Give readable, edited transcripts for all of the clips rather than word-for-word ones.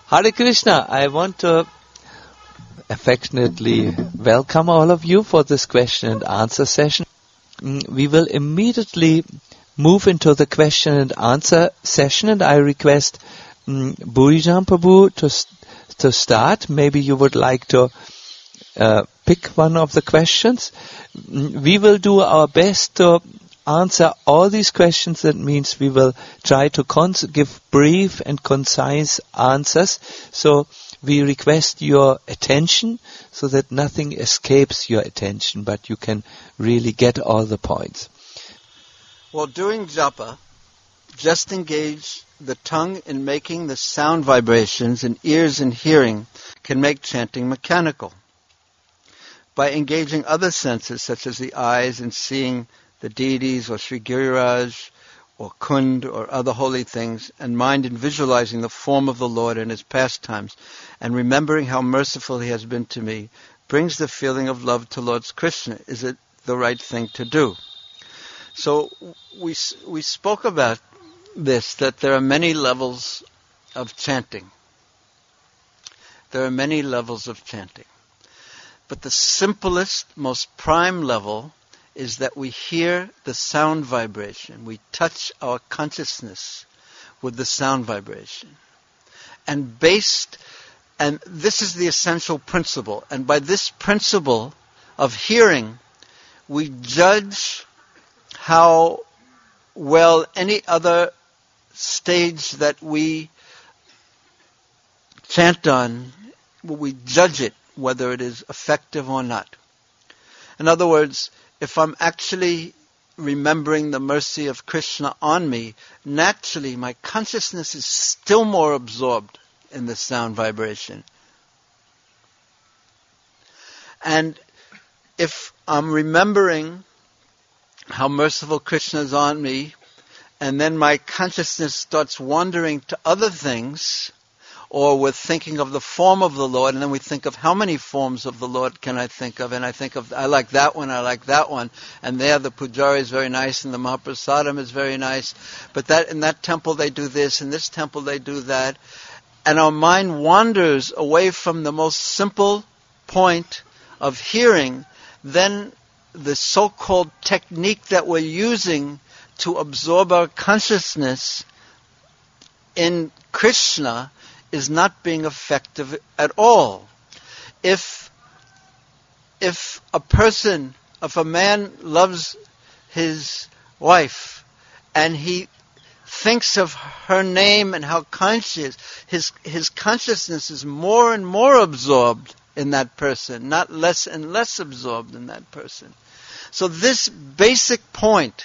Hare Krishna, I want to affectionately welcome all of you for this question and answer session. We will immediately move into the question and answer session, and I request Burijan Prabhu to start. Maybe you would like to pick one of the questions. We will do our best to answer all these questions. That means we will try to give brief and concise answers. So we request your attention so that nothing escapes your attention, but you can really get all the points. While doing japa, just engage the tongue in making the sound vibrations, and ears in hearing can make chanting mechanical. By engaging other senses, such as the eyes in seeing the deities or Sri Giriraj or Kund or other holy things, and mind in visualizing the form of the Lord and His pastimes, and remembering how merciful He has been to me, brings the feeling of love to Lord Krishna. Is it the right thing to do? So we spoke about this, that there are many levels of chanting. There are many levels of chanting. But the simplest, most prime level is that we hear the sound vibration. We touch our consciousness with the sound vibration. And this is the essential principle. And by this principle of hearing, we judge how well any other stage that we chant on, we judge it, whether it is effective or not. In other words, if I'm actually remembering the mercy of Krishna on me, naturally my consciousness is still more absorbed in the sound vibration. And if I'm remembering how merciful Krishna is on me, and then my consciousness starts wandering to other things, or we're thinking of the form of the Lord, and then we think of how many forms of the Lord can I think of, and I think of, I like that one, and there the pujari is very nice, and the Mahaprasadam is very nice, but that in that temple they do this, in this temple they do that, and our mind wanders away from the most simple point of hearing. Then the so-called technique that we're using to absorb our consciousness in Krishna is not being effective at all. If a man loves his wife and he thinks of her name and how kind she is, his consciousness is more and more absorbed in that person, not less and less absorbed in that person. So this basic point,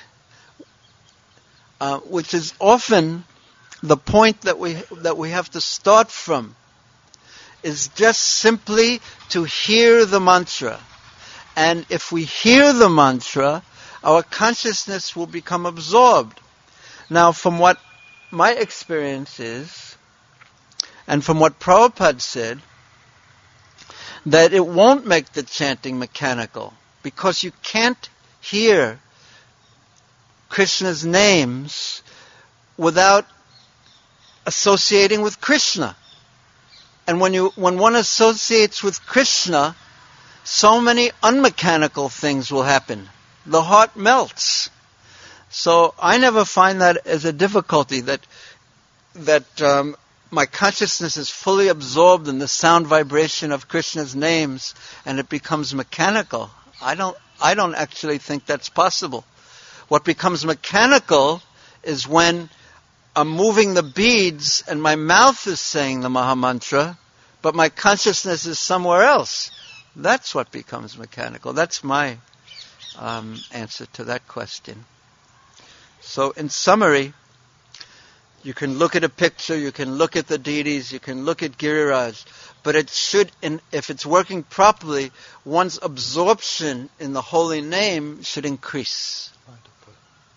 which is often the point that we have to start from, is just simply to hear the mantra. And if we hear the mantra, our consciousness will become absorbed. Now, from what my experience is, and from what Prabhupada said, that it won't make the chanting mechanical, because you can't hear Krishna's names without associating with Krishna. And when one associates with Krishna, so many unmechanical things will happen. The heart melts. So I never find that as a difficulty, that my consciousness is fully absorbed in the sound vibration of Krishna's names and it becomes mechanical. I don't actually think that's possible. What becomes mechanical is when I'm moving the beads and my mouth is saying the Mahamantra, but my consciousness is somewhere else. That's what becomes mechanical. That's my answer to that question. So in summary, you can look at a picture, you can look at the deities, you can look at Giriraj, but it should, if it's working properly, one's absorption in the holy name should increase. Wonderful.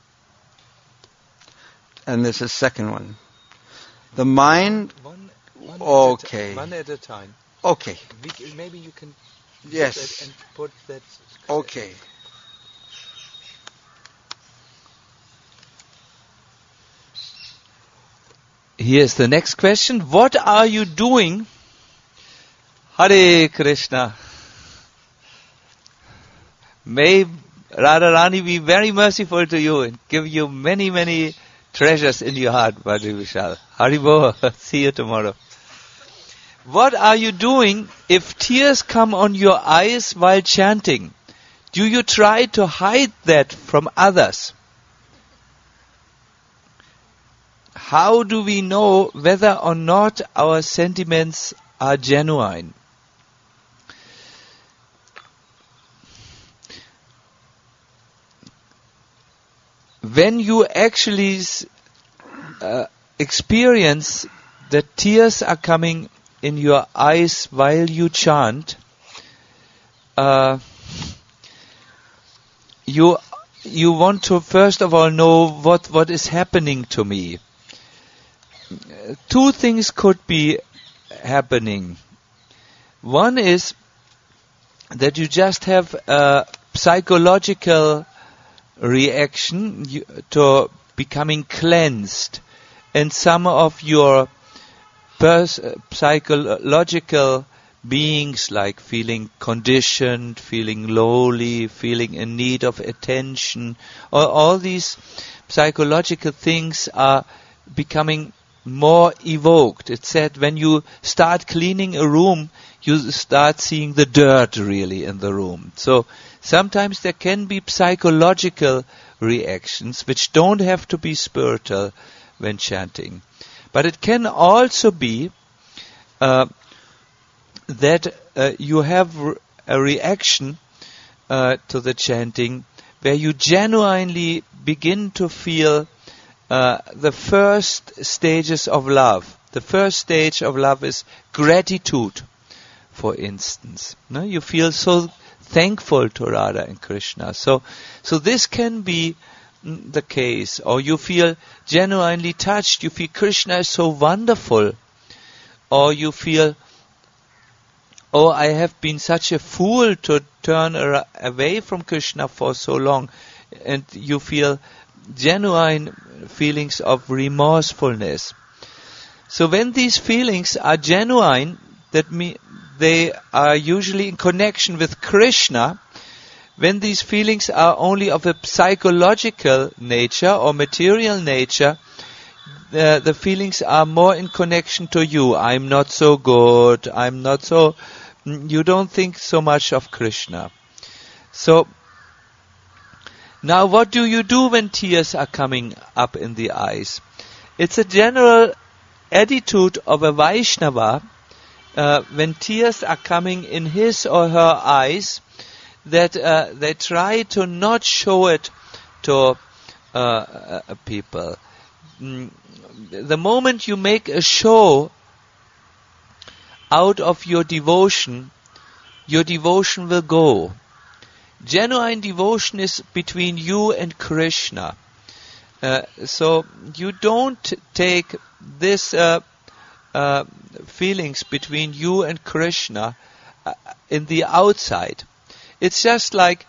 And there's a second one. The mind... One at a time. Okay. Maybe you can... Yes. And put that... Okay. Here's the next question. What are you doing? Hare Krishna. May Radharani be very merciful to you and give you many, many treasures in your heart, Bhadri Vishal. Haribo, see you tomorrow. What are you doing if tears come on your eyes while chanting? Do you try to hide that from others? How do we know whether or not our sentiments are genuine? When you actually experience that tears are coming in your eyes while you chant, you want to first of all know what is happening to me. Two things could be happening. One is that you just have a psychological reaction to becoming cleansed, and some of your psychological beings, like feeling conditioned, feeling lowly, feeling in need of attention, all these psychological things are becoming more evoked. It's said when you start cleaning a room, you start seeing the dirt really in the room. So sometimes there can be psychological reactions which don't have to be spiritual when chanting. But it can also be that you have a reaction to the chanting where you genuinely begin to feel the first stages of love. The first stage of love is gratitude, for instance. No? You feel so thankful to Radha and Krishna. So this can be the case. Or you feel genuinely touched. You feel Krishna is so wonderful. Or you feel, oh, I have been such a fool to turn away from Krishna for so long. And you feel genuine feelings of remorsefulness. So when these feelings are genuine, that means they are usually in connection with Krishna. When these feelings are only of a psychological nature or material nature, the feelings are more in connection to you. I'm not so good. I'm not so... You don't think so much of Krishna. So now what do you do when tears are coming up in the eyes? It's a general attitude of a Vaishnava when tears are coming in his or her eyes, that they try to not show it to people. The moment you make a show out of your devotion will go. Genuine devotion is between you and Krishna. So you don't take this feelings between you and Krishna in the outside. It's just like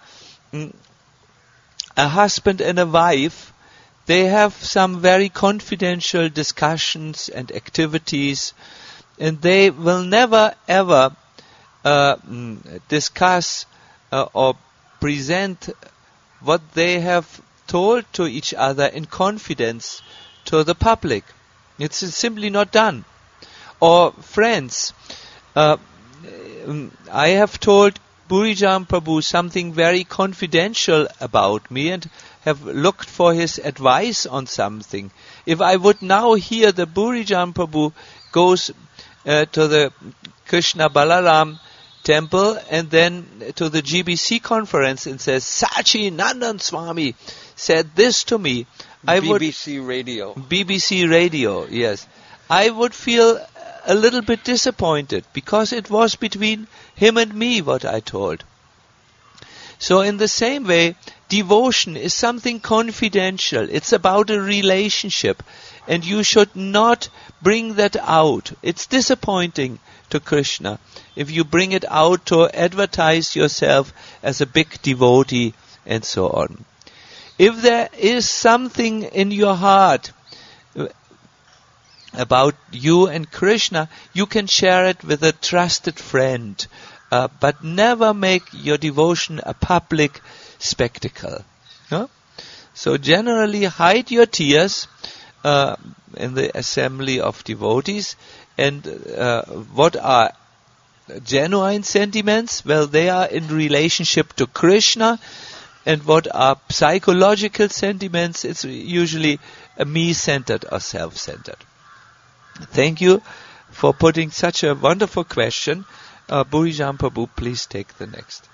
a husband and a wife. They have some very confidential discussions and activities, and they will never ever discuss or present what they have told to each other in confidence to the public. It's simply not done. Or friends, I have told Burijam Prabhu something very confidential about me and have looked for his advice on something. If I would now hear the Burijam Prabhu goes to the Krishna Balaram temple and then to the GBC conference and says, Sachi Nandan Swami said this to me, BBC Radio, yes. I would feel a little bit disappointed because it was between him and me what I told. So in the same way, devotion is something confidential. It's about a relationship, and you should not bring that out. It's disappointing to Krishna if you bring it out to advertise yourself as a big devotee and so on. If there is something in your heart about you and Krishna, you can share it with a trusted friend, but never make your devotion a public spectacle. No? So generally hide your tears in the assembly of devotees. And what are genuine sentiments? Well, they are in relationship to Krishna. And what are psychological sentiments? It's usually me-centered or self-centered. Thank you for putting such a wonderful question. Bhurijam Prabhu, please take the next.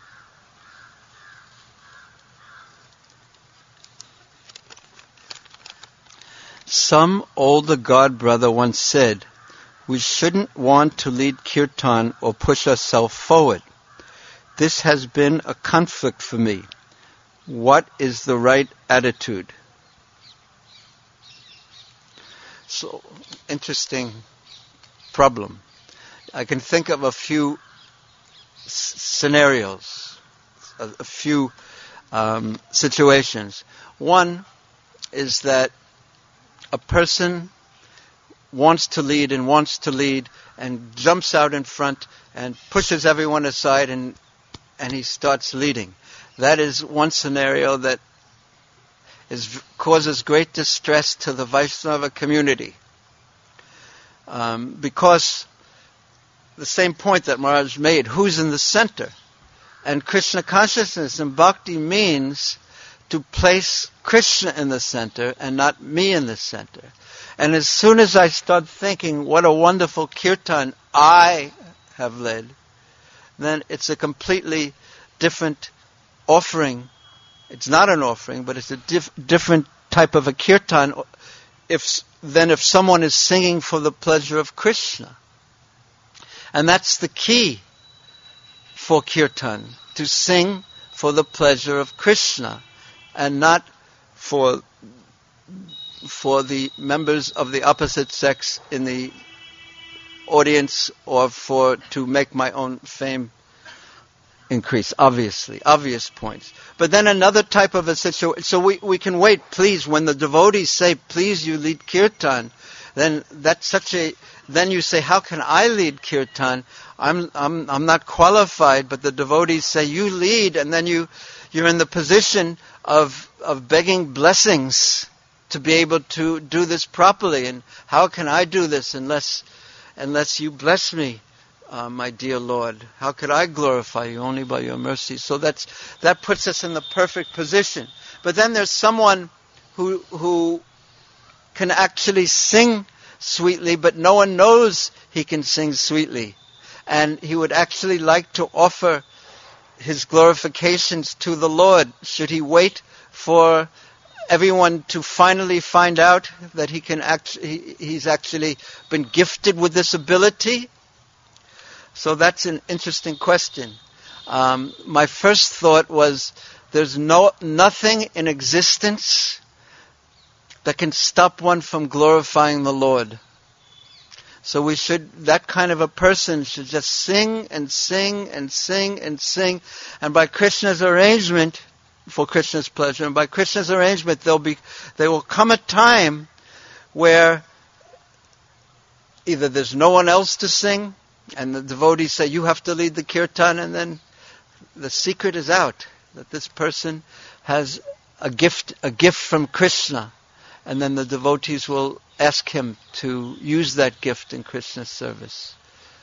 Some older god brother once said, we shouldn't want to lead kirtan or push ourselves forward. This has been a conflict for me. What is the right attitude? So, interesting problem. I can think of a few scenarios, a few situations. One is that a person wants to lead and jumps out in front and pushes everyone aside and he starts leading. That is one scenario that causes great distress to the Vaishnava community. Because the same point that Maharaj made, who's in the center? And Krishna consciousness and bhakti means to place Krishna in the center and not me in the center. And as soon as I start thinking, what a wonderful kirtan I have led, then it's a completely different offering. It's not an offering, but it's a different type of a kirtan than if someone is singing for the pleasure of Krishna. And that's the key for kirtan, to sing for the pleasure of Krishna and not for the members of the opposite sex in the audience or to make my own fame increase, obvious points. But then another type of a situation, so we can wait, please, when the devotees say, please you lead kirtan, then then you say, how can I lead kirtan? I'm not qualified, but the devotees say, you lead, and then you're in the position of begging blessings to be able to do this properly. And how can I do this unless you bless me? My dear Lord, how could I glorify you? Only by your mercy. So that puts us in the perfect position. But then there's someone who can actually sing sweetly, but no one knows he can sing sweetly. And he would actually like to offer his glorifications to the Lord. Should he wait for everyone to finally find out that he's actually been gifted with this ability? So that's an interesting question. My first thought was, there's nothing in existence that can stop one from glorifying the Lord. So that kind of a person should just sing and sing and sing and sing, and by Krishna's arrangement, for Krishna's pleasure, and by Krishna's arrangement, there will come a time where either there's no one else to sing, and the devotees say, you have to lead the kirtan, and then the secret is out, that this person has a gift from Krishna, and then the devotees will ask him to use that gift in Krishna's service.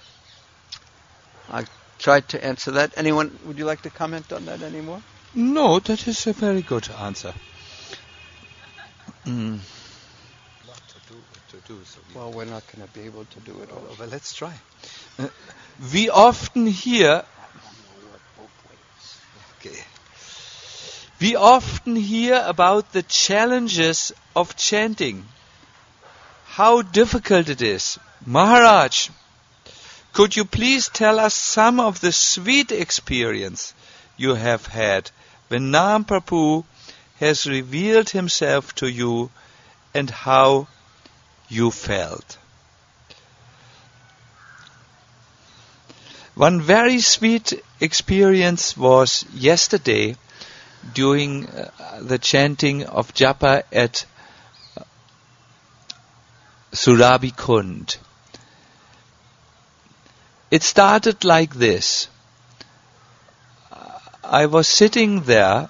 I tried to answer that. Anyone, would you like to comment on that anymore? No, that is a very good answer. Well, we're not going to be able to do it all. But let's try. We often hear about the challenges of chanting. How difficult it is. Maharaj, could you please tell us some of the sweet experience you have had when Nam Prabhu has revealed himself to you and how you felt? One very sweet experience was yesterday during the chanting of japa at Surabhi Kund. It started like this. I was sitting there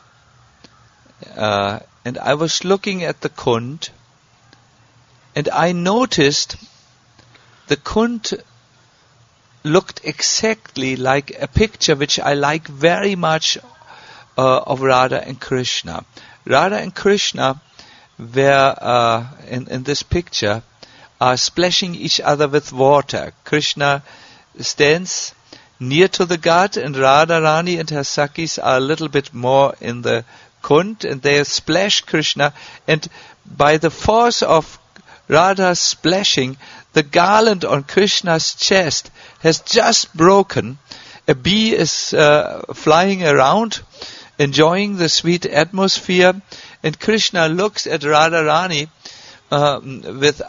and I was looking at the Kund, and I noticed the Kund looked exactly like a picture which I like very much of Radha and Krishna. Radha and Krishna were in this picture are splashing each other with water. Krishna stands near to the god, and Radha Rani and her Sakhis are a little bit more in the Kund, and they splash Krishna, and by the force of Radha's splashing, the garland on Krishna's chest has just broken. A bee is flying around, enjoying the sweet atmosphere, and Krishna looks at Radharani with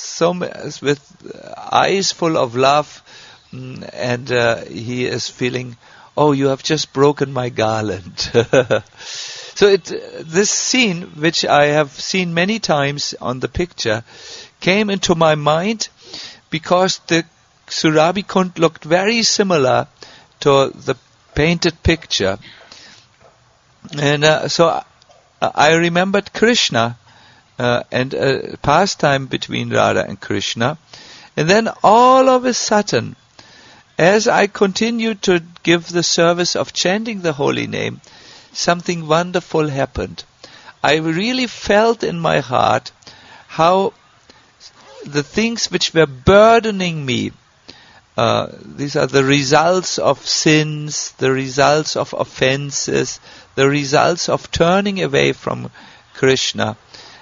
eyes full of love, and he is feeling, oh, you have just broken my garland. So this scene, which I have seen many times on the picture, came into my mind because the Surabhi Kund looked very similar to the painted picture. And so I remembered Krishna and a pastime between Radha and Krishna. And then all of a sudden, as I continued to give the service of chanting the holy name, something wonderful happened. I really felt in my heart how the things which were burdening me, these are the results of sins, the results of offenses, the results of turning away from Krishna,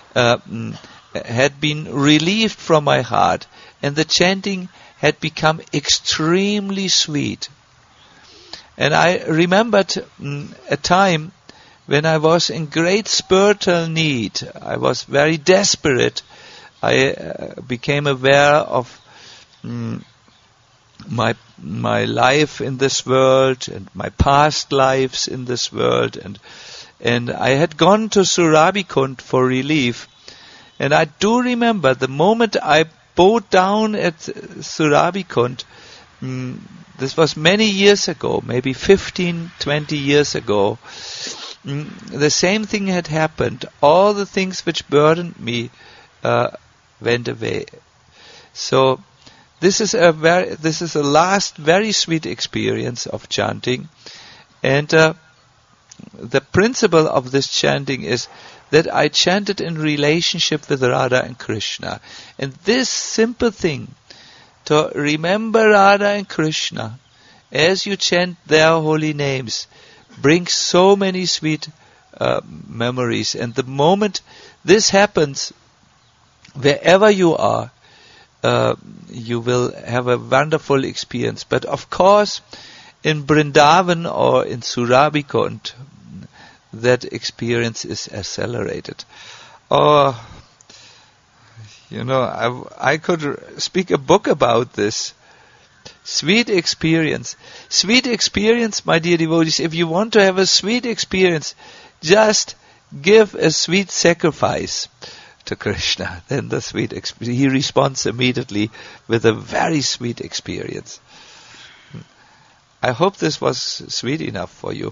had been relieved from my heart, and the chanting had become extremely sweet. And I remembered a time when I was in great spiritual need. I was very desperate. I became aware of my life in this world and my past lives in this world, and I had gone to Surabhi Kund for relief. And I do remember the moment I bowed down at Surabhi Kund. This was many years ago, maybe 15, 20 years ago. The same thing had happened. All the things which burdened me went away. So this is a last very sweet experience of chanting, and the principle of this chanting is that I chanted in relationship with Radha and Krishna, and this simple thing, to remember Radha and Krishna as you chant their holy names, brings so many sweet memories. And the moment this happens, wherever you are, you will have a wonderful experience. But of course, in Vrindavan or in Surabhi Kund, that experience is accelerated. I could speak a book about this. Sweet experience. Sweet experience, my dear devotees. If you want to have a sweet experience, just give a sweet sacrifice to Krishna. Then the sweet he responds immediately with a very sweet experience. I hope this was sweet enough for you.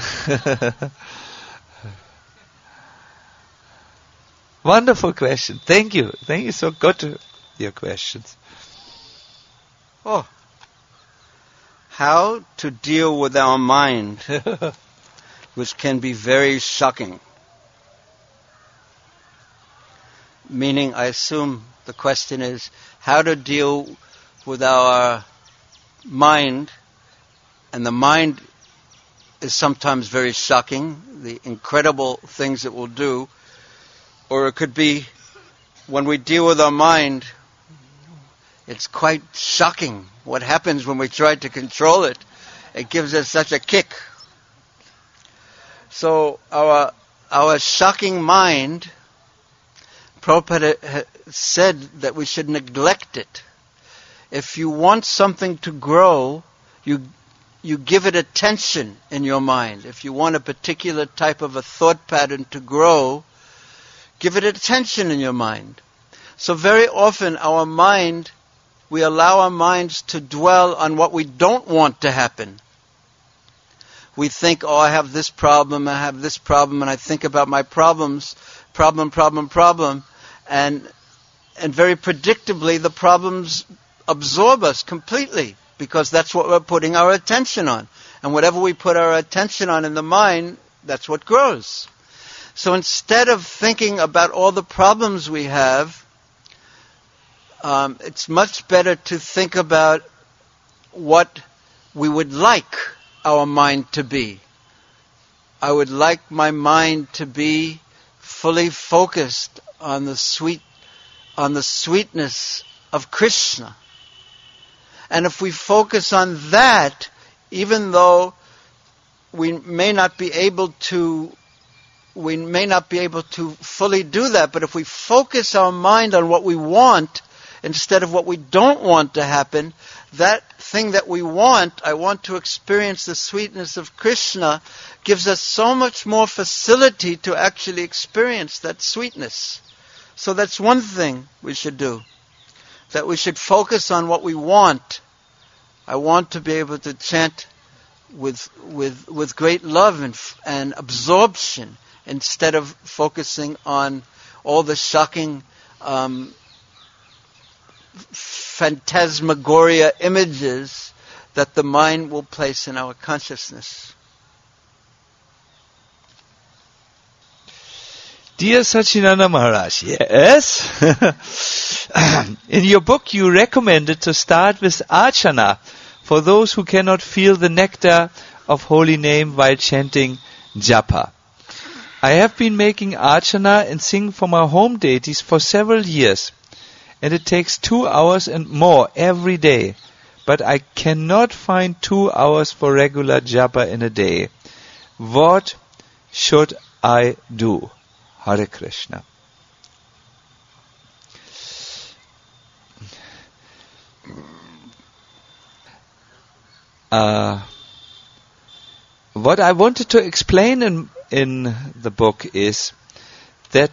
Wonderful question. Thank you. Thank you so good to your questions. Oh. How to deal with our mind, which can be very shocking. Meaning, I assume the question is how to deal with our mind, and the mind is sometimes very shocking, the incredible things it will do. Or it could be, when we deal with our mind, it's quite shocking what happens when we try to control it. It gives us such a kick. So our shocking mind, Prabhupada said that we should neglect it. If you want something to grow, you give it attention in your mind. If you want a particular type of a thought pattern to grow, give it attention in your mind. So very often we allow our minds to dwell on what we don't want to happen. We think, I have this problem, and I think about my problem, and very predictably the problems absorb us completely, because that's what we're putting our attention on. And whatever we put our attention on in the mind, that's what grows. So instead of thinking about all the problems we have, it's much better to think about what we would like our mind to be. I would like my mind to be fully focused on the sweetness of Krishna. And if we focus on that, even though we may not be able to fully do that, but if we focus our mind on what we want instead of what we don't want to happen, that thing that we want, I want to experience the sweetness of Krishna, gives us so much more facility to actually experience that sweetness. So that's one thing we should do, that we should focus on what we want. I want to be able to chant with great love and absorption, instead of focusing on all the shocking phantasmagoria images that the mind will place in our consciousness. Dear Satchidananda Maharaj, yes? In your book you recommended to start with Archana for those who cannot feel the nectar of holy name while chanting Japa. I have been making Archana and sing for my home deities for several years, and it takes 2 hours and more every day, but I cannot find 2 hours for regular Japa in a day. What should I do? Hare Krishna. What I wanted to explain in the book is that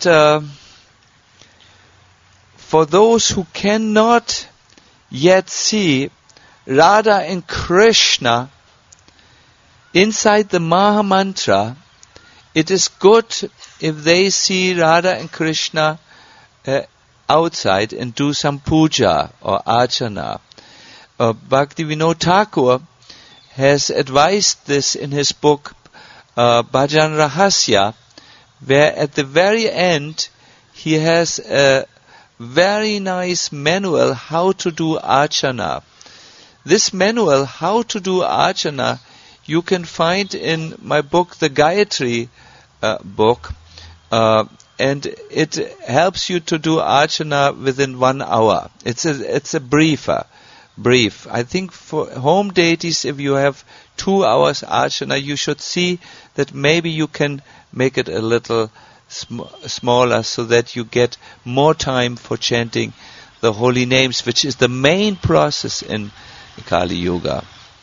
for those who cannot yet see Radha and Krishna inside the Maha Mantra, it is good if they see Radha and Krishna outside and do some puja or archana. Bhaktivinoda Thakur has advised this in his book Bhajan Rahasya, where at the very end he has a very nice manual how to do archana. This manual, how to do archana, you can find in my book, the Gayatri book, and it helps you to do archana within 1 hour. It's a brief. I think for home deities, if you have 2 hours archana, you should see that maybe you can make it a little smaller so that you get more time for chanting the holy names, which is the main process in Kali Yuga.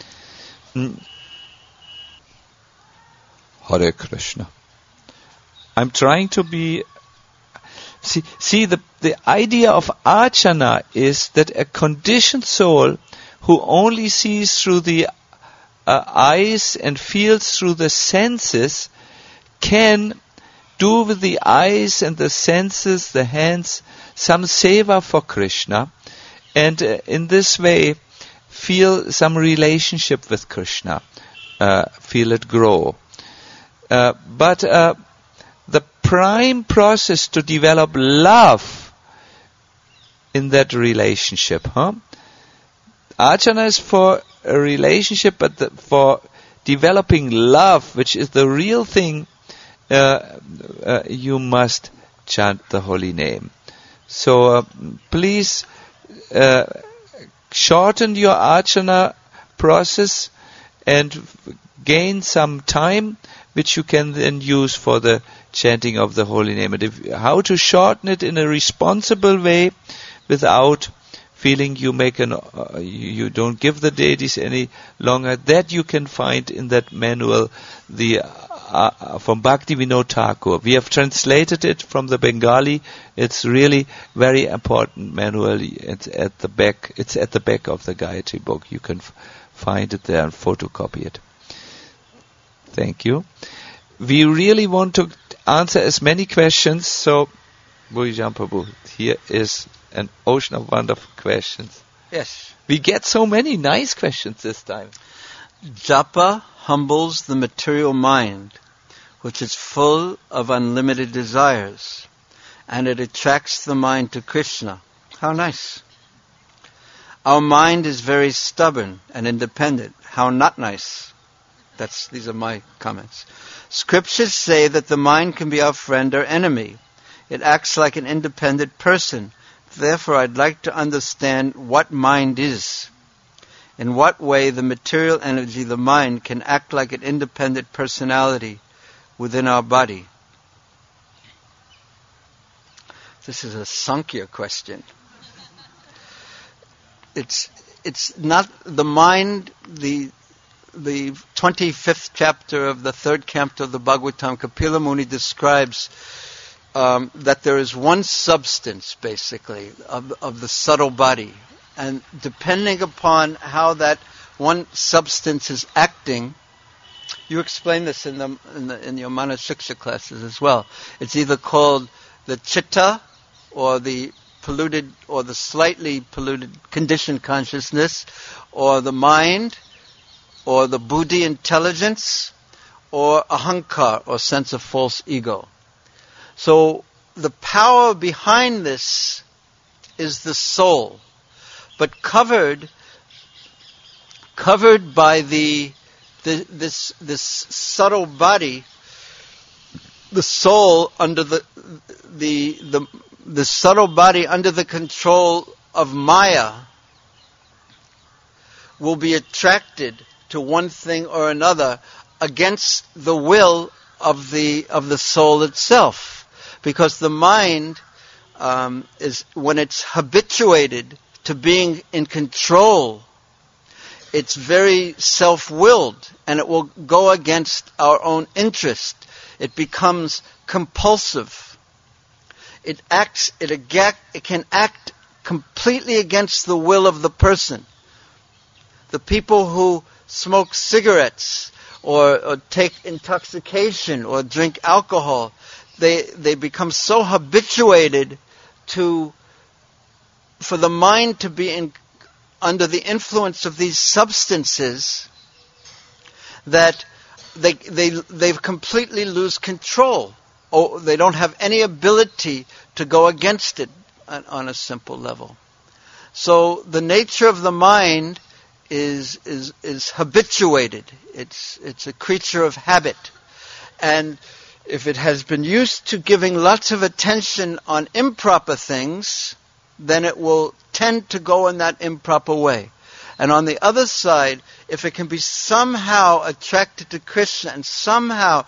Hare Krishna. I'm trying to be... See, the idea of archana is that a conditioned soul who only sees through the eyes and feels through the senses can do with the eyes and the senses, the hands, some seva for Krishna, and in this way feel some relationship with Krishna, feel it grow. But the prime process to develop love in that relationship, Archana is for a relationship, but for developing love, which is the real thing, you must chant the holy name. So please shorten your Archana process and gain some time, which you can then use for the chanting of the holy name. And how to shorten it in a responsible way without feeling you you don't give the deities any longer, that you can find in that manual, the Bhakti Vinod Thakur. We have translated it from the Bengali. It's really very important manual. It's at the back. It's at the back of the Gayatri book. You can find it there and photocopy it. Thank you. We really want to answer as many questions. So, Bhujan Prabhu, here is an ocean of wonderful questions. Yes. We get so many nice questions this time. Japa humbles the material mind, which is full of unlimited desires, and it attracts the mind to Krishna. How nice. Our mind is very stubborn and independent. How not nice. These are my comments. Scriptures say that the mind can be our friend or enemy. It acts like an independent person. Therefore, I'd like to understand what mind is. In what way the material energy, the mind, can act like an independent personality within our body. This is a Sankhya question. It's not the mind. The 25th chapter of the 3rd canto of the Bhagavatam, Kapila Muni describes that there is one substance, basically, of the subtle body. And depending upon how that one substance is acting, you explain this in your Manasiksha classes as well. It's either called the chitta, or the polluted, or the slightly polluted conditioned consciousness, or the mind, or the buddhi intelligence, or ahankar, or sense of false ego. So the power behind this is the soul, but covered by this subtle body, the soul under the subtle body under the control of Maya will be attracted to one thing or another against the will of the soul itself. Because the mind is, when it's habituated to being in control, it's very self-willed, and it will go against our own interest. It becomes compulsive. It can act completely against the will of the person. The people who smoke cigarettes or take intoxication or drink alcohol, they become so habituated for the mind to be under the influence of these substances that they completely lose control. Or they don't have any ability to go against it on a simple level. So the nature of the mind is habituated. It's a creature of habit. And if it has been used to giving lots of attention on improper things, then it will tend to go in that improper way. And on the other side, if it can be somehow attracted to Krishna and somehow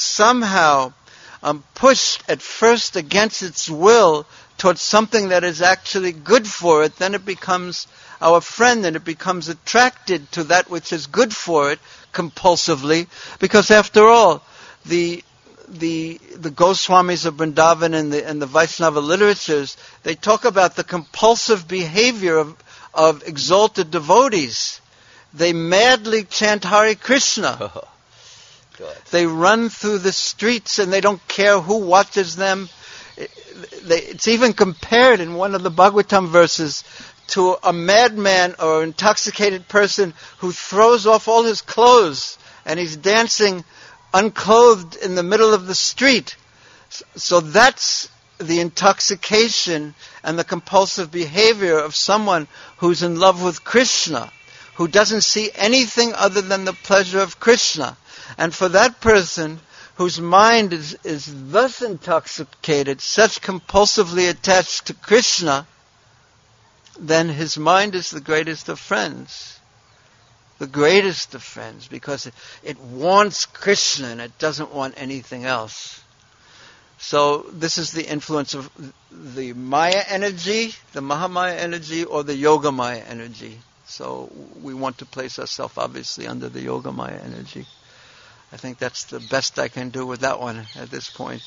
pushed at first against its will towards something that is actually good for it, then it becomes our friend and it becomes attracted to that which is good for it compulsively. Because after all, the Goswamis of Vrindavan and the Vaishnava literatures, they talk about the compulsive behavior of exalted devotees. They madly chant Hare Krishna. They run through the streets and they don't care who watches them. It's even compared in one of the Bhagavatam verses to a madman or intoxicated person who throws off all his clothes and he's dancing unclothed in the middle of the street. So that's the intoxication and the compulsive behavior of someone who's in love with Krishna, who doesn't see anything other than the pleasure of Krishna. And for that person whose mind is thus intoxicated, such compulsively attached to Krishna, then his mind is the greatest of friends. The greatest of friends, because it wants Krishna and it doesn't want anything else. So this is the influence of the Maya energy, the Mahamaya energy, or the Yogamaya energy. So we want to place ourselves obviously under the Yogamaya energy. I think that's the best I can do with that one at this point.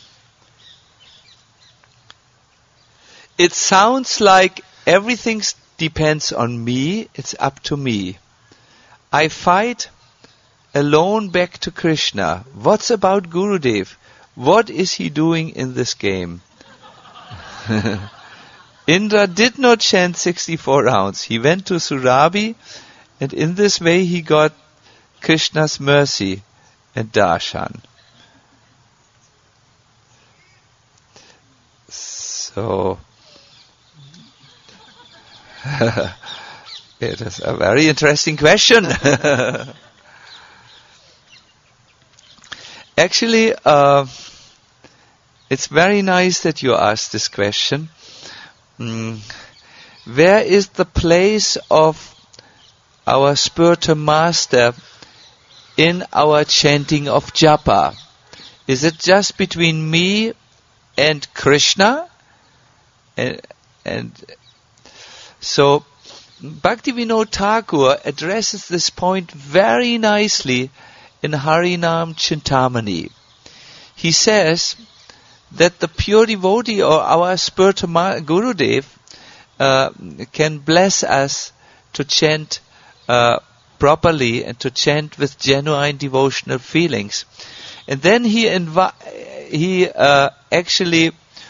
It sounds like everything depends on me. It's up to me. I fight alone back to Krishna. What's about Gurudev? What is he doing in this game? Indra did not chant 64 rounds. He went to Surabhi, and in this way he got Krishna's mercy and darshan. So, it is a very interesting question. Actually, it's very nice that you asked this question. Where is the place of our spiritual master in our chanting of japa? Is it just between me and Krishna? And so Bhaktivinoda Thakur addresses this point very nicely in Harinam Chintamani. He says that the pure devotee or our spiritual Gurudev can bless us to chant properly and to chant with genuine devotional feelings. And then he actually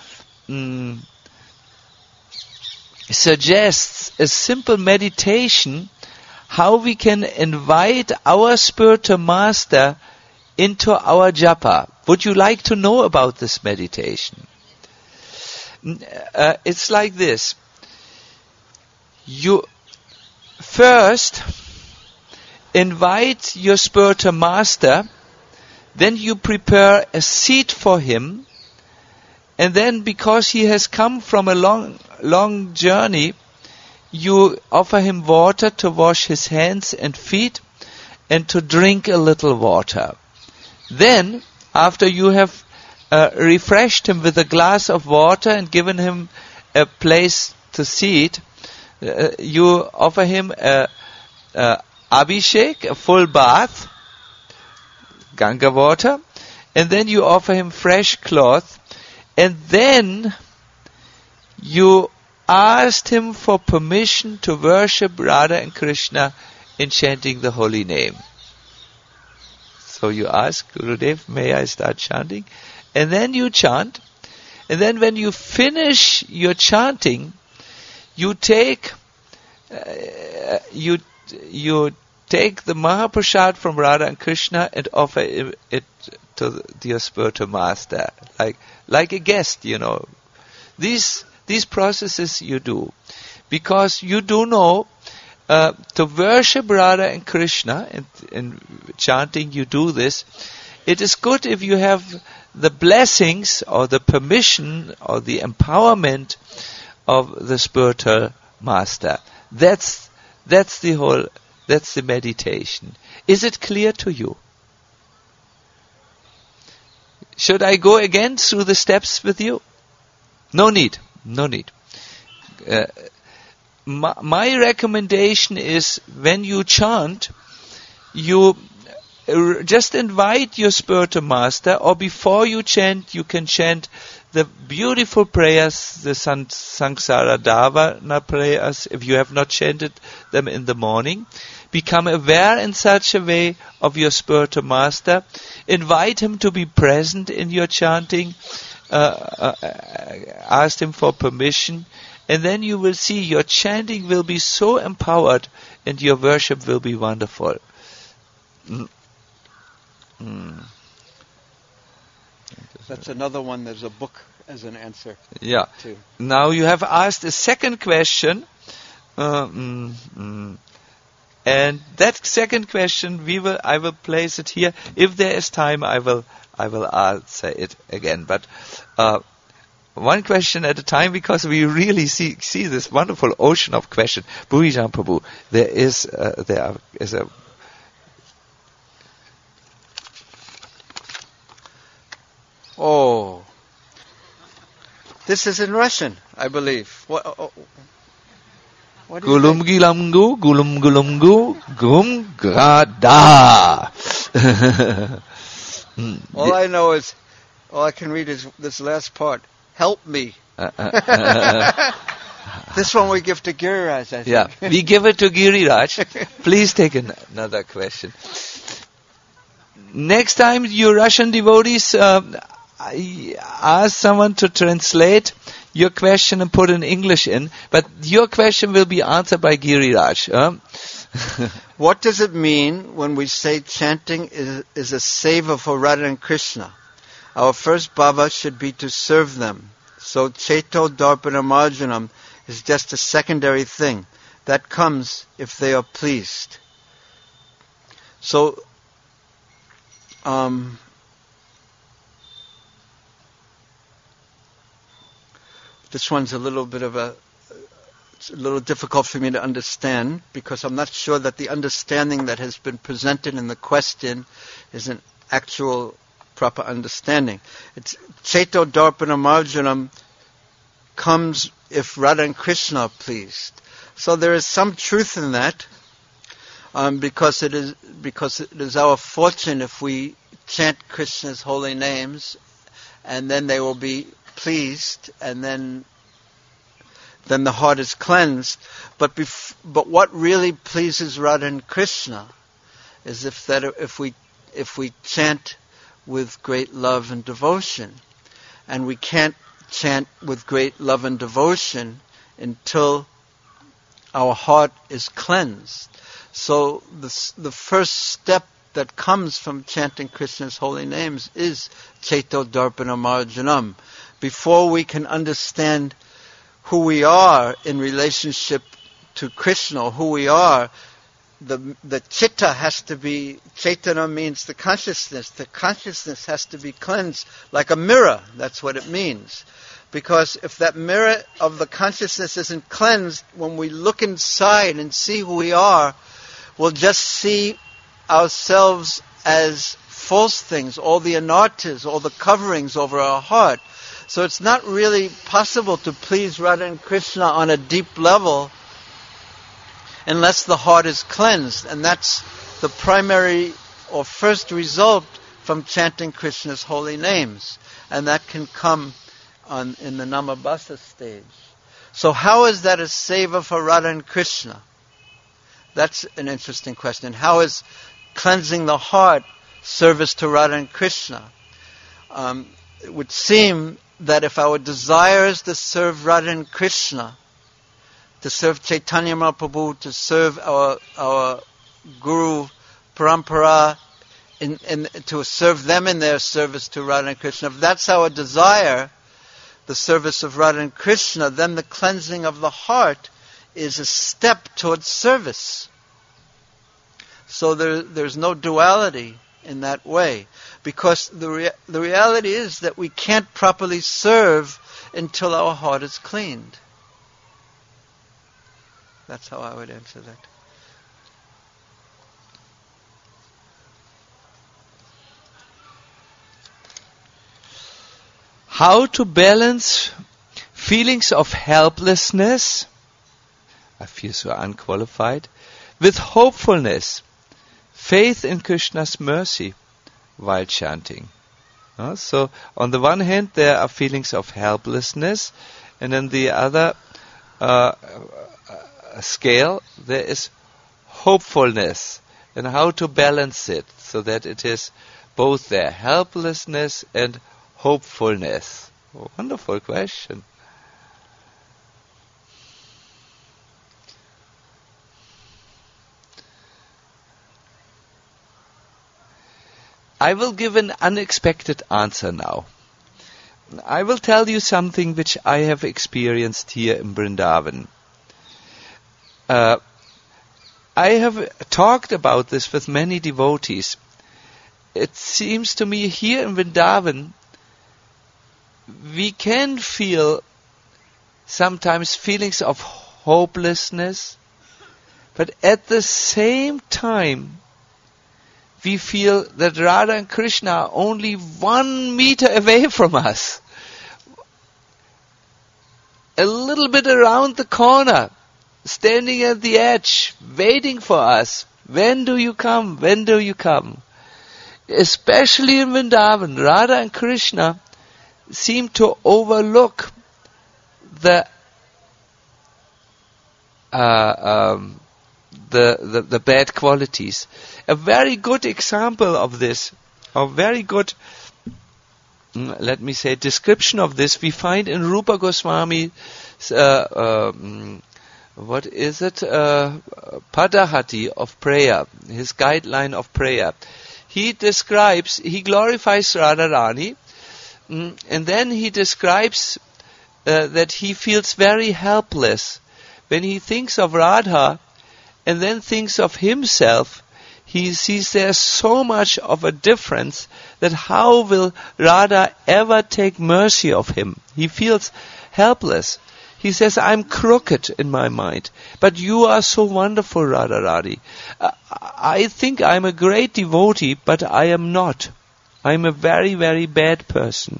suggests a simple meditation how we can invite our spiritual master into our japa. Would you like to know about this meditation? It's like this. You first invite your spiritual master, then you prepare a seat for him, and then because he has come from a long journey, you offer him water to wash his hands and feet and to drink a little water. Then, after you have refreshed him with a glass of water and given him a place to sit, you offer him a abhishek, a full bath, Ganga water, and then you offer him fresh cloth, and then you asked him for permission to worship Radha and Krishna in chanting the holy name. So you ask Gurudev, may I start chanting? And then you chant. And then when you finish your chanting, you take you take the Mahaprasad from Radha and Krishna and offer it to your spiritual master, like a guest, you know. These processes you do because you do know to worship Radha and Krishna, and in chanting you do this. It is good if you have the blessings or the permission or the empowerment of the spiritual master. That's the meditation. Is it clear to you? Should I go again through the steps with you? No need. My recommendation is when you chant, you just invite your spiritual master, or before you chant, you can chant the beautiful prayers, the Sangsara Dhavana prayers, if you have not chanted them in the morning. Become aware in such a way of your spiritual master. Invite him to be present in your chanting. Ask him for permission. And then you will see your chanting will be so empowered and your worship will be wonderful. That's another one. There's a book as an answer. Yeah. Too. Now you have asked a second question. And that second question, I will place it here. If there is time, I will answer it again. But one question at a time, because we really see this wonderful ocean of questions. Bhurijam Prabhu, there is a. Oh, this is in Russian, I believe. What Gulum gilamgu, gulum gulumgu, gum grada. All I know is, all I can read is this last part. Help me. This one we give to Giriraj, I think. Yeah, we give it to Giriraj. Please take another question. Next time you Russian devotees ask someone to translate your question and put in English in, but your question will be answered by Giriraj. What does it mean when we say chanting is a seva for Radha and Krishna? Our first bhava should be to serve them. So Cheto Darpana Marjanam is just a secondary thing. That comes if they are pleased. So, this one's a little difficult for me to understand, because I'm not sure that the understanding that has been presented in the question is an actual proper understanding. It's Cheto Darpana Marjanam comes if Radha and Krishna are pleased. So there is some truth in that, because it is our fortune if we chant Krishna's holy names, and then they will be pleased, and then the heart is cleansed. But what really pleases Radha and Krishna is if we chant with great love and devotion, and we can't chant with great love and devotion until our heart is cleansed. So the first step that comes from chanting Krishna's holy names is Cheto Darpana Marjanam. Before we can understand who we are in relationship to Krishna, who we are, the chitta has to be, Chaitana means the consciousness has to be cleansed like a mirror. That's what it means. Because if that mirror of the consciousness isn't cleansed, when we look inside and see who we are, we'll just see ourselves as false things, all the anarthas, all the coverings over our heart. So it's not really possible to please Radha and Krishna on a deep level unless the heart is cleansed. And that's the primary or first result from chanting Krishna's holy names. And that can come in the Namabhasa stage. So how is that a seva for Radha and Krishna? That's an interesting question. How is cleansing the heart service to Radha and Krishna? It would seem that if our desire is to serve Radha and Krishna, to serve Chaitanya Mahaprabhu, to serve our Guru Parampara, to serve them in their service to Radha and Krishna, if that's our desire, the service of Radha and Krishna, then the cleansing of the heart is a step towards service. So there's no duality in that way, because the reality is that we can't properly serve until our heart is cleaned. That's how I would answer that. How to balance feelings of helplessness, I feel so unqualified, with hopefulness, faith in Krishna's mercy while chanting. So on the one hand there are feelings of helplessness, and on the other scale there is hopefulness, and how to balance it so that it is both there, helplessness and hopefulness. Oh, wonderful question. I will give an unexpected answer now. I will tell you something which I have experienced here in Vrindavan. I have talked about this with many devotees. It seems to me here in Vrindavan we can feel sometimes feelings of hopelessness, but at the same time we feel that Radha and Krishna are only 1 meter away from us, a little bit around the corner, standing at the edge, waiting for us. When do you come? When do you come? especially in Vrindavan, Radha and Krishna seem to overlook the bad qualities. A very good example of this, a very good, let me say, description of this, we find in Rupa Goswami's, Padahati of prayer, his guideline of prayer. He glorifies Radharani, and then he describes that he feels very helpless. When he thinks of Radha and then thinks of himself, he sees there's so much of a difference that how will Radha ever take mercy of him? He feels helpless. He says, I'm crooked in my mind, but you are so wonderful, Radharani. I think I'm a great devotee, but I am not. I'm a very, very bad person.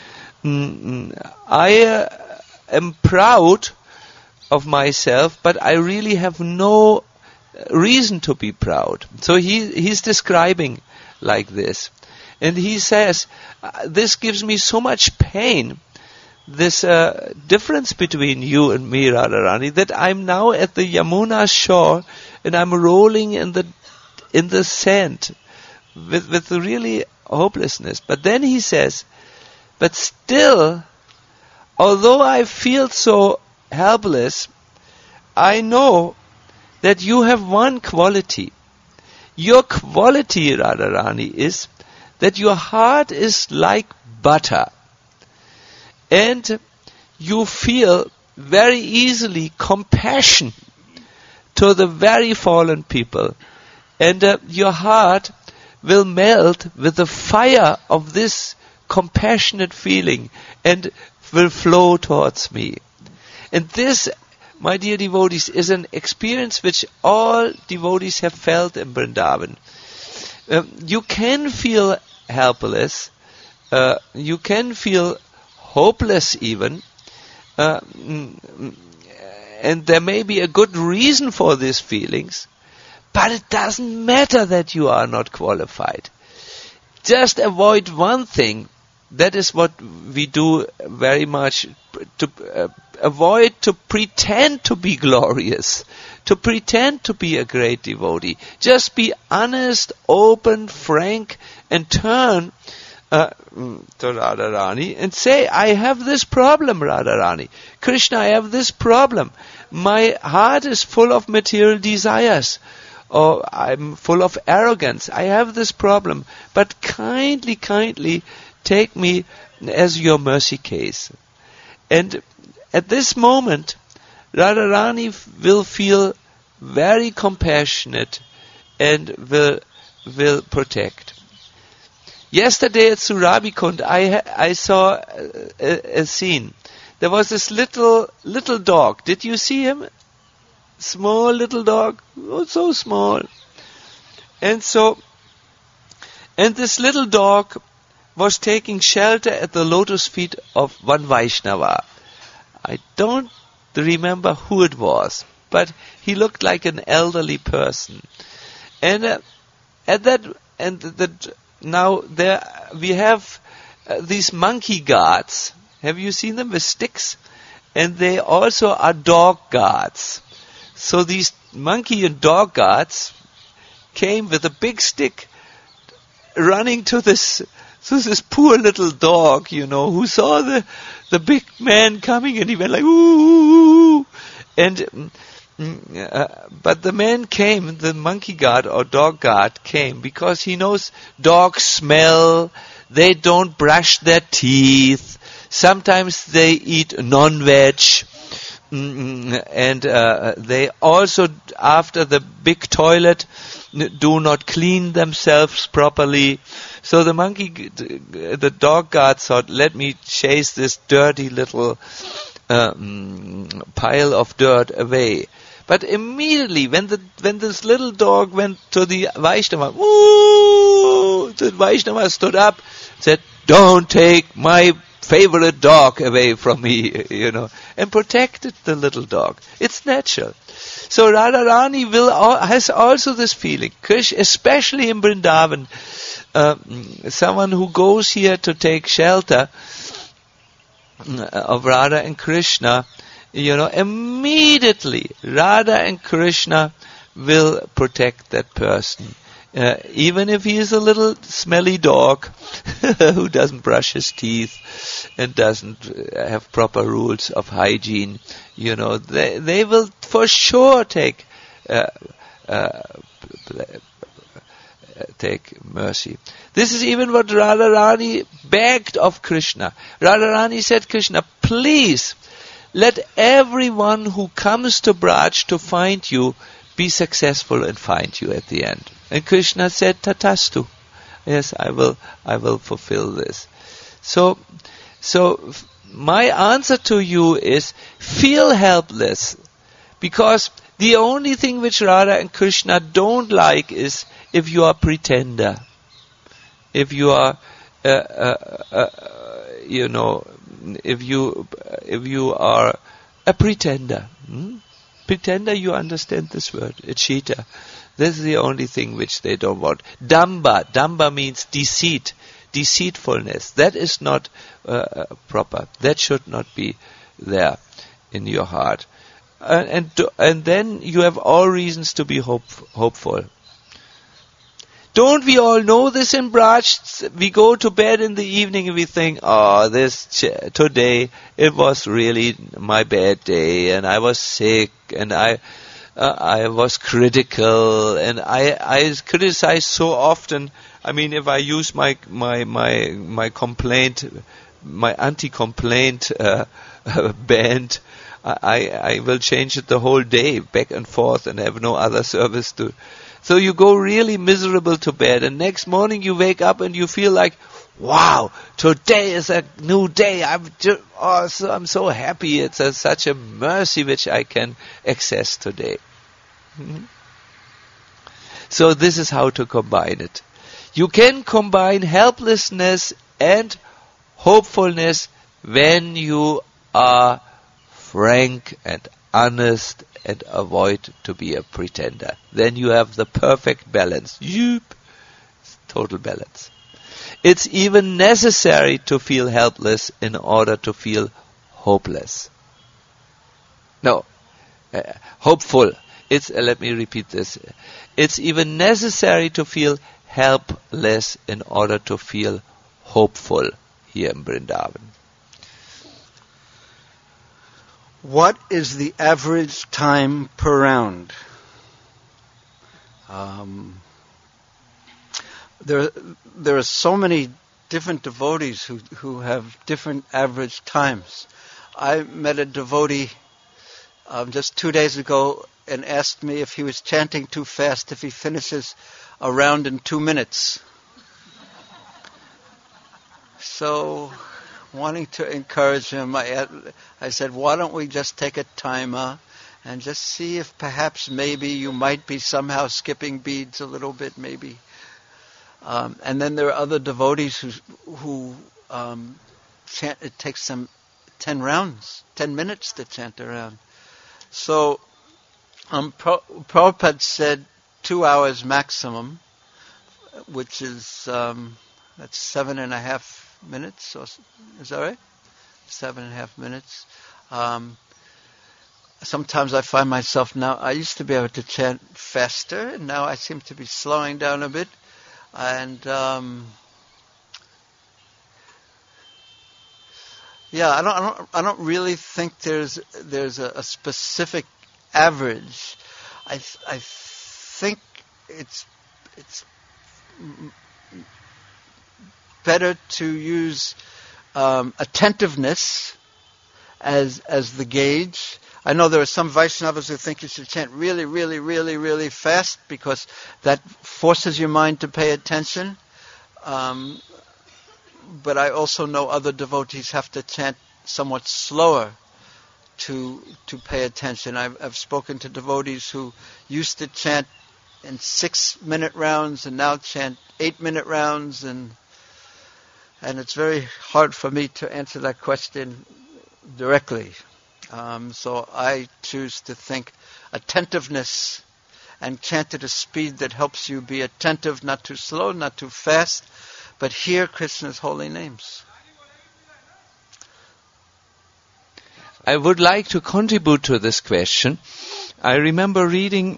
I am proud of myself, but I really have no reason to be proud. So he's describing like this. And he says, this gives me so much pain, this difference between you and me, Radharani, that I'm now at the Yamuna shore and I'm rolling in the sand with really hopelessness. But then he says, but still, although I feel so helpless, I know that you have one quality. Your quality, Radharani, is that your heart is like butter. And you feel very easily compassion to the very fallen people. And your heart will melt with the fire of this compassionate feeling and will flow towards me. And this, my dear devotees, is an experience which all devotees have felt in Vrindavan. You can feel helpless. You can feel hopeless even, and there may be a good reason for these feelings, but it doesn't matter that you are not qualified. Just avoid one thing. That is what we do very much, to avoid to pretend to be glorious, to pretend to be a great devotee. Just be honest, open, frank, and turn to Radharani and say, I have this problem, Radharani. Krishna, I have this problem. My heart is full of material desires, or I'm full of arrogance. I have this problem, but kindly take me as your mercy case. And at this moment, Radharani will feel very compassionate and will protect. Yesterday at Surabikund, I saw a scene. There was this little dog. Did you see him? Small little dog. Oh, so small. And this little dog was taking shelter at the lotus feet of one Vaishnava. I don't remember who it was, but he looked like an elderly person. And now there we have these monkey guards. Have you seen them with sticks? And they also are dog guards. So these monkey and dog guards came with a big stick, running to this poor little dog, who saw the big man coming, and he went like, ooh. And but the man came, the monkey guard or dog guard came, because he knows dogs smell, they don't brush their teeth, sometimes they eat non-veg, and they also, after the big toilet, do not clean themselves properly. So the dog guard thought, let me chase this dirty little pile of dirt away. But immediately, when this little dog went to the Vaishnava, the Vaishnava stood up, said, don't take my favorite dog away from me, and protected the little dog. It's natural. So Radharani has also this feeling, especially in Vrindavan, someone who goes here to take shelter of Radha and Krishna, immediately Radha and Krishna will protect that person. Even if he is a little smelly dog who doesn't brush his teeth and doesn't have proper rules of hygiene, they will for sure take mercy. This is even what Radharani begged of Krishna. Radharani said, Krishna, please let everyone who comes to Braj to find you be successful and find you at the end. And Krishna said, Tatastu. Yes, I will fulfill this. So my answer to you is, feel helpless, because the only thing which Radha and Krishna don't like is if you are pretender, if you are, if you are a pretender. Pretender, you understand this word, a cheater. This is the only thing which they don't want. Damba means deceit, deceitfulness. That is not proper. That should not be there in your heart. And then you have all reasons to be hopeful. Don't we all know this in Braj? We go to bed in the evening and we think, today it was really my bad day, and I was sick, and I was critical, and I criticize so often. I mean, if I use my complaint, my anti-complaint band, I will change it the whole day, back and forth, and have no other service to. So you go really miserable to bed, and next morning you wake up and you feel like, wow, today is a new day. I'm so happy. It's such a mercy which I can access today. So this is how to combine it. You can combine helplessness and hopefulness when you are frank and honest and avoid to be a pretender. Then you have the perfect balance. Total balance. It's even necessary to feel helpless in order to feel hopeless. No, hopeful. Let me repeat this. It's even necessary to feel helpless in order to feel hopeful here in Vrindavan. What is the average time per round? There are so many different devotees who have different average times. I met a devotee just 2 days ago and asked me if he was chanting too fast if he finishes a round in 2 minutes. So, wanting to encourage him, I said, why don't we just take a timer and just see if perhaps maybe you might be somehow skipping beads a little bit, maybe. And then there are other devotees who chant. It takes them 10 minutes to chant a round. So Prabhupada said 2 hours maximum, which is that's 7.5 minutes. Is that right? 7.5 minutes. Sometimes I find myself now, I used to be able to chant faster, and now I seem to be slowing down a bit. And I don't really think there's a specific average. I think it's better to use attentiveness as the gauge. I know there are some Vaishnavas who think you should chant really, really, really, really fast because that forces your mind to pay attention. But I also know other devotees have to chant somewhat slower to pay attention. I've spoken to devotees who used to chant in 6-minute rounds and now chant 8-minute rounds, and it's very hard for me to answer that question directly. So I choose to think attentiveness and chant at a speed that helps you be attentive, not too slow, not too fast, but hear Krishna's holy names. I would like to contribute to this question. I remember reading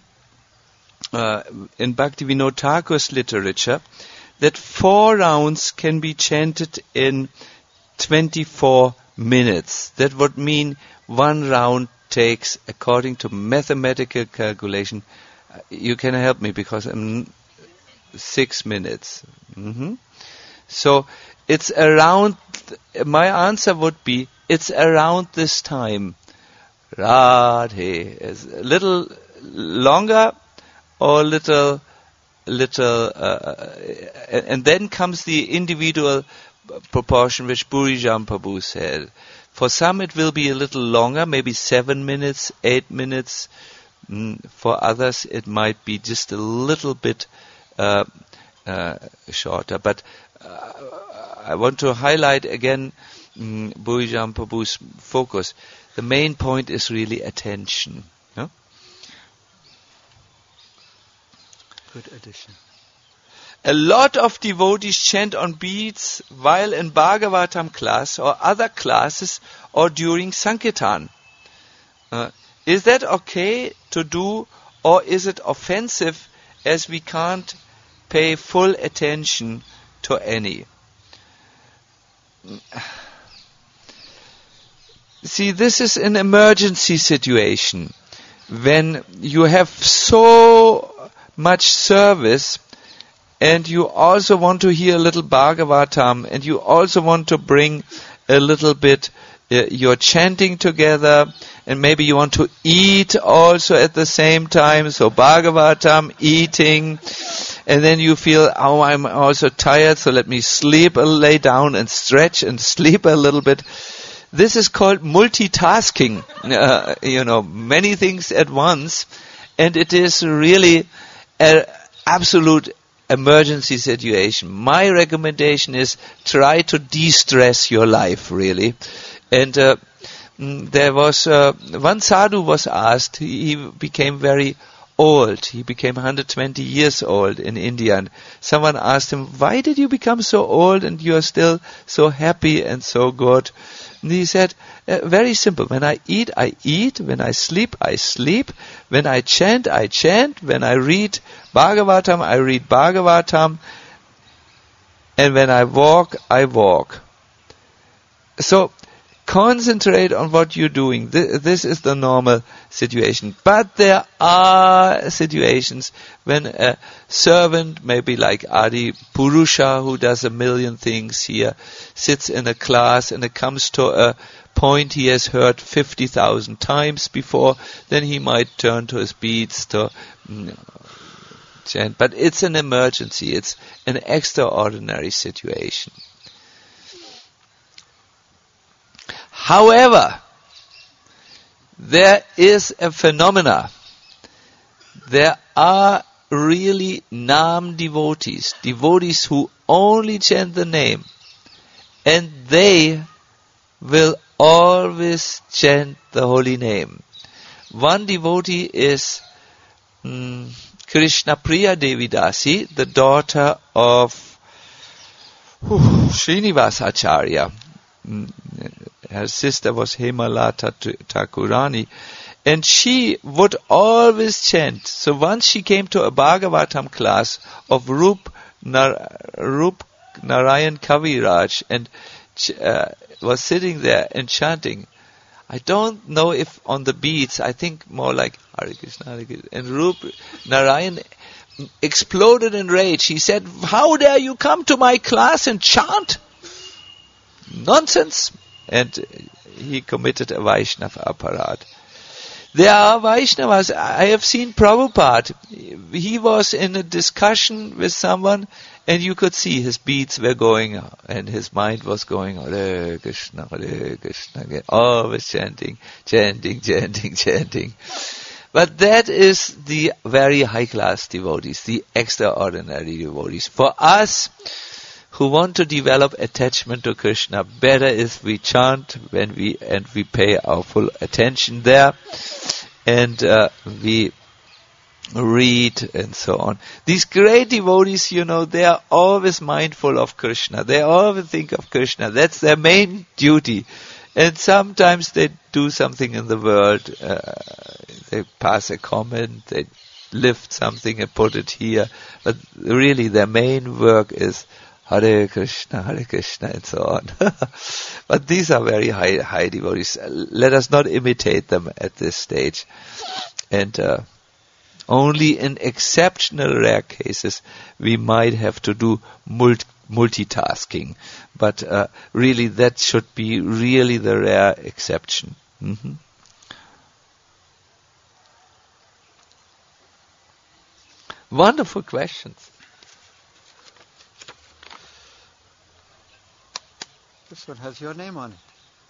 in Bhaktivinoda Thakur's literature that 4 rounds can be chanted in 24 minutes. That would mean 1 round takes, according to mathematical calculation, you can help me because I'm 6 minutes. So it's around, my answer would be, it's around this time. Radhe is a little longer or little, and then comes the individual proportion which Bhurijam Prabhu said. For some it will be a little longer, maybe 7 minutes, 8 minutes. For others it might be just a little bit shorter. But I want to highlight again Bhurijam Prabhu's focus. The main point is really attention. No? Good addition. A lot of devotees chant on beats while in Bhagavatam class or other classes or during Sankirtan. Is that okay to do, or is it offensive as we can't pay full attention to any? See, this is an emergency situation when you have so much service and you also want to hear a little Bhagavatam and you also want to bring a little bit your chanting together, and maybe you want to eat also at the same time, so Bhagavatam, eating, and then you feel, oh, I'm also tired, so let me lay down and stretch and sleep a little bit. This is called multitasking, many things at once, and it is really an absolute emergency situation. My recommendation is try to de-stress your life, really. And there was one sadhu was asked. He became very old. He became 120 years old in India. And someone asked him, "Why did you become so old and you are still so happy and so good?" And he said, very simple. When I eat, I eat. When I sleep, I sleep. When I chant, I chant. When I read Bhagavatam, I read Bhagavatam. And when I walk, I walk. So concentrate on what you're doing. This is the normal situation. But there are situations when a servant, maybe like Adi Purusha, who does a million things here, sits in a class and it comes to a point he has heard 50,000 times before, then he might turn to his beads to chant. But it's an emergency. It's an extraordinary situation. However, there is a phenomena. There are really Nam devotees who only chant the name, and they will always chant the holy name. One devotee is Krishna Priya Devidasi, the daughter of Srinivasa Acharya. Her sister was Hemalata Thakurani, and she would always chant. So once she came to a Bhagavatam class of Rup Narayan Kaviraj and was sitting there and chanting. I don't know if on the beats, I think more like Hare Krishna, Hare Krishna. And Rup Narayan exploded in rage. He said, "How dare you come to my class and chant? Nonsense." And he committed a Vaishnava aparad. There are Vaishnavas. I have seen Prabhupada. He was in a discussion with someone and you could see his beats were going and his mind was going, Hare Krishna, always chanting. But that is the very high class devotees, the extraordinary devotees. For us, who want to develop attachment to Krishna, better if we chant and we pay our full attention there, and we read, and so on. These great devotees, they are always mindful of Krishna. They always think of Krishna. That's their main duty. And sometimes they do something in the world. They pass a comment, they lift something and put it here. But really their main work is Hare Krishna, and so on. But these are very high devotees. Let us not imitate them at this stage. And only in exceptional rare cases we might have to do multitasking. But really that should be really the rare exception. Mm-hmm. Wonderful questions. This one has your name on it.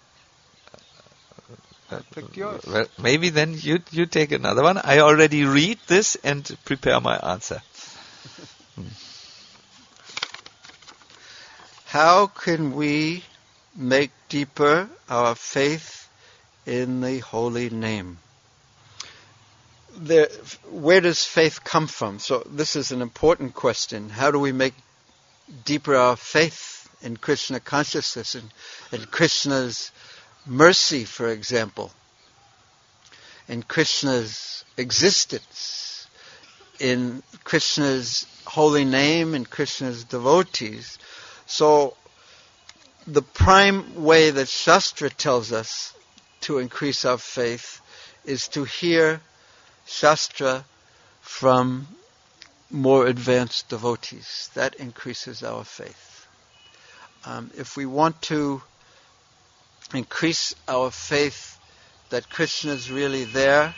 I picked yours. Well, maybe then you take another one. I already read this and prepare my answer. How can we make deeper our faith in the holy name? Where does faith come from? So this is an important question. How do we make deeper our faith in Krishna consciousness and in Krishna's mercy, for example, in Krishna's existence, in Krishna's holy name, in Krishna's devotees? So the prime way that Shastra tells us to increase our faith is to hear Shastra from more advanced devotees. That increases our faith. If we want to increase our faith that Krishna is really there,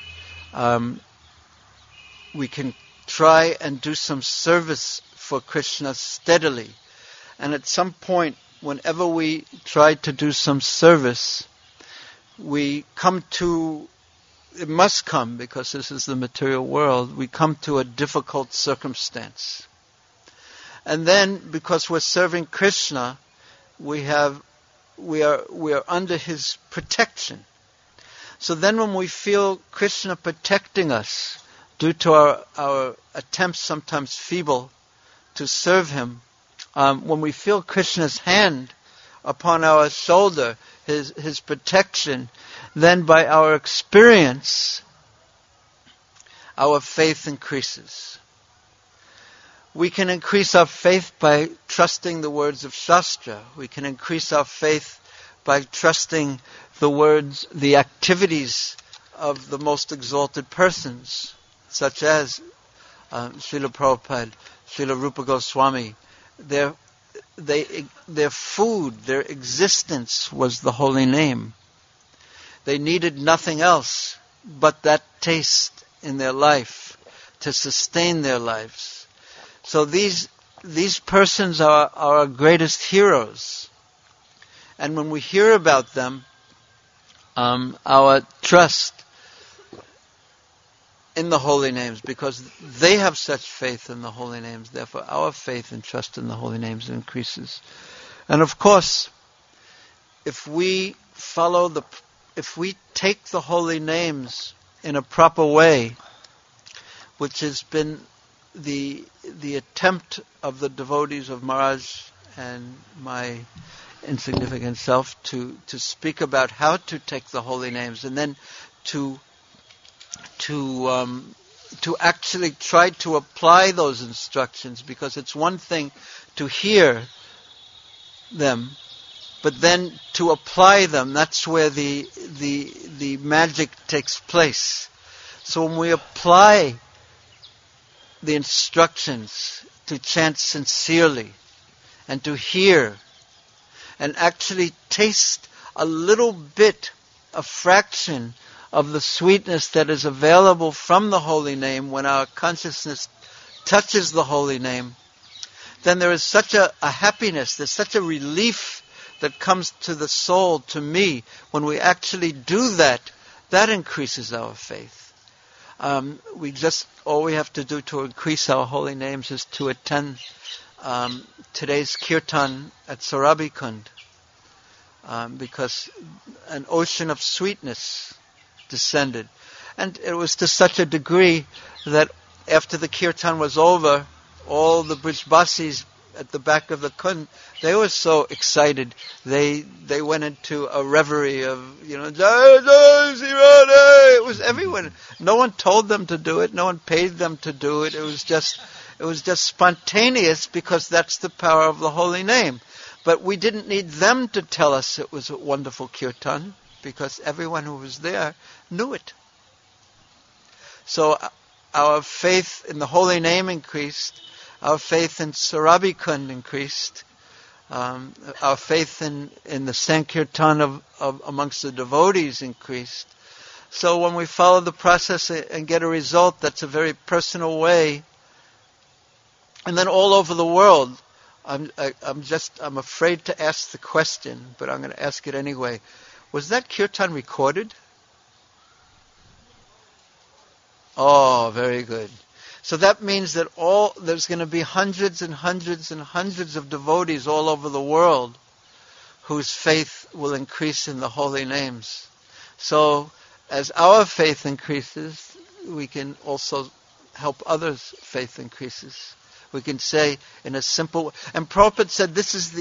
we can try and do some service for Krishna steadily. And at some point, whenever we try to do some service, we come to, it must come because this is the material world, we come to a difficult circumstance. And then, because we're serving Krishna, we are under his protection. So then when we feel Krishna protecting us due to our attempts, sometimes feeble, to serve him, when we feel Krishna's hand upon our shoulder, his protection, then by our experience, our faith increases. We can increase our faith by trusting the words of Shastra. We can increase our faith by trusting the words, the activities of the most exalted persons, such as Srila Prabhupada, Srila Rupa Goswami. Their food, their existence was the holy name. They needed nothing else but that taste in their life to sustain their lives. So these persons are our greatest heroes. And when we hear about them, our trust in the holy names, because they have such faith in the holy names, therefore our faith and trust in the holy names increases. And of course, if we take the holy names in a proper way, which has been the attempt of the devotees of Maharaj and my insignificant self to speak about how to take the holy names, and then to actually try to apply those instructions, because it's one thing to hear them, but then to apply them, that's where the magic takes place. So when we apply the instructions to chant sincerely and to hear and actually taste a little bit, a fraction of the sweetness that is available from the holy name when our consciousness touches the holy name, then there is such a happiness, there's such a relief that comes to the soul, to me, when we actually do that. That increases our faith. All we have to do to increase our holy names is to attend today's kirtan at Sarabhikund, because an ocean of sweetness descended. And it was to such a degree that after the kirtan was over, all the Brijbasis at the back of the Kund, they were so excited. They went into a reverie of, Jai Jai Sri Radhe. It was everyone. No one told them to do it. No one paid them to do it. It was just spontaneous, because that's the power of the holy name. But we didn't need them to tell us it was a wonderful kirtan, because everyone who was there knew it. So our faith in the holy name increased. Our faith in Surabhi Kund increased. Our faith in the Sankirtan of amongst the devotees increased. So when we follow the process and get a result, that's a very personal way. And then all over the world, I'm afraid to ask the question, but I'm going to ask it anyway. Was that kirtan recorded? Oh, very good. So that means that there's going to be hundreds and hundreds and hundreds of devotees all over the world whose faith will increase in the holy names. So as our faith increases, we can also help others' faith increases. We can say in a simple way. And Prabhupada said this is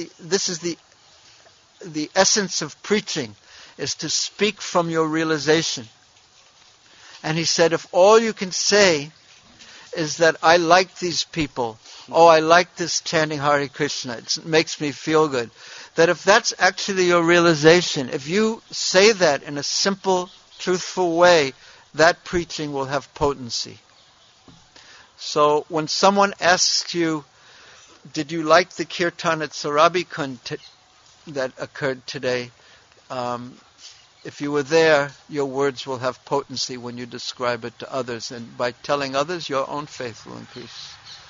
the essence of preaching, is to speak from your realization. And he said, if all you can say is that I like these people, I like this chanting Hare Krishna, it makes me feel good, that if that's actually your realization, if you say that in a simple, truthful way, that preaching will have potency. So when someone asks you, did you like the kirtan at Surabhi Kund that occurred today? If you were there, your words will have potency when you describe it to others. And by telling others, your own faith will increase.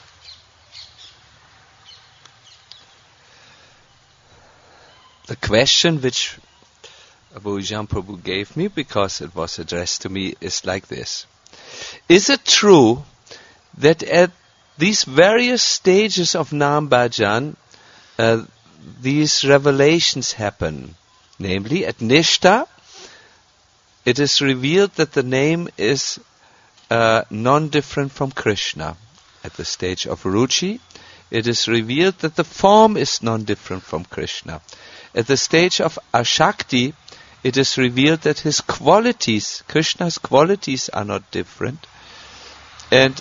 The question which Bhujan Prabhu gave me, because it was addressed to me, is like this. Is it true that at these various stages of Nam Bhajan, these revelations happen? Namely, at Nishta, it is revealed that the name is non-different from Krishna. At the stage of Ruchi, it is revealed that the form is non-different from Krishna. At the stage of Ashakti, it is revealed that his qualities, Krishna's qualities, are not different. And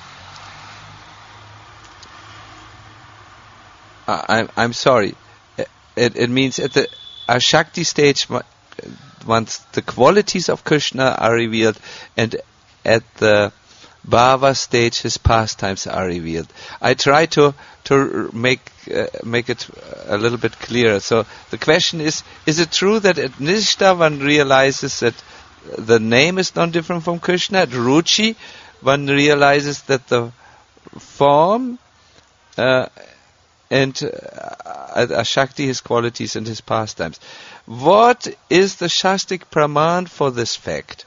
I'm sorry. It means at the Ashakti stage, once the qualities of Krishna are revealed, and at the Bhava stage, his pastimes are revealed. I try to make it a little bit clearer. So the question is it true that at Nishta one realizes that the name is not different from Krishna? At Ruchi, one realizes that the form and at Ashakti, his qualities and his pastimes. What is the Shastic Praman for this fact?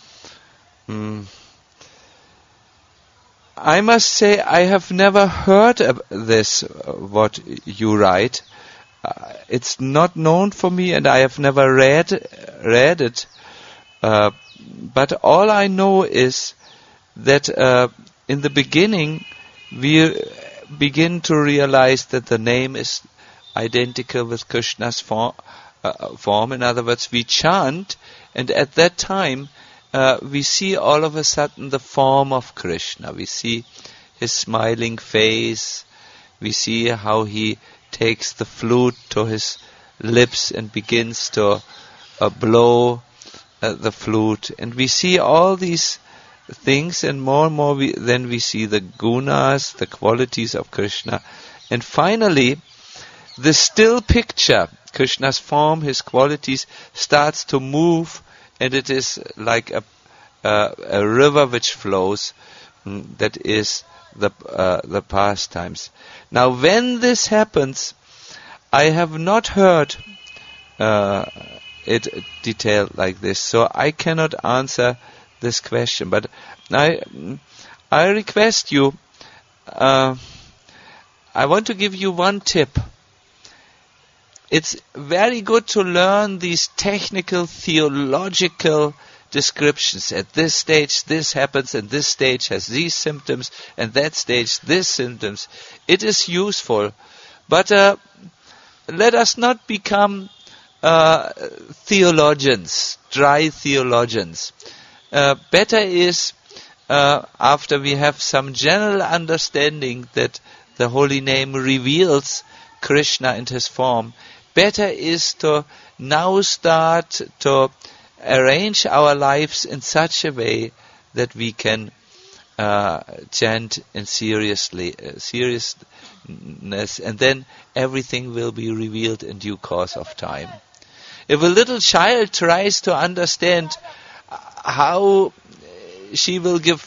I must say I have never heard of this, what you write. It's not known for me, and I have never read it. But all I know is that in the beginning we begin to realize that the name is identical with Krishna's form. In other words, we chant, and at that time we see all of a sudden the form of Krishna. We see his smiling face. We see how he takes the flute to his lips and begins to blow the flute. And we see all these things, and more then we see the gunas, the qualities of Krishna. And finally, the still picture, Krishna's form, his qualities, starts to move, and it is like a river which flows. That is the pastimes. Now, when this happens, I have not heard it detailed like this, so I cannot answer this question. But I request you. I want to give you one tip. It's very good to learn these technical, theological descriptions. At this stage, this happens, and this stage has these symptoms, and that stage, this symptoms. It is useful. But let us not become theologians, dry theologians. Better is, after we have some general understanding that the holy name reveals Krishna and his form, better is to now start to arrange our lives in such a way that we can chant in seriousness, and then everything will be revealed in due course of time. If a little child tries to understand how she will give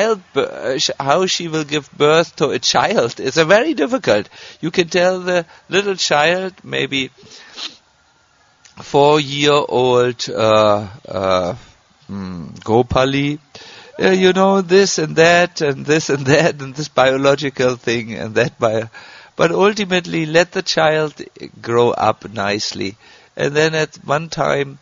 birth to a child, it's a very difficult. You can tell the little child, maybe 4-year-old Gopali, this and that, and this and that, and this biological thing, and that but ultimately let the child grow up nicely. And then at one time,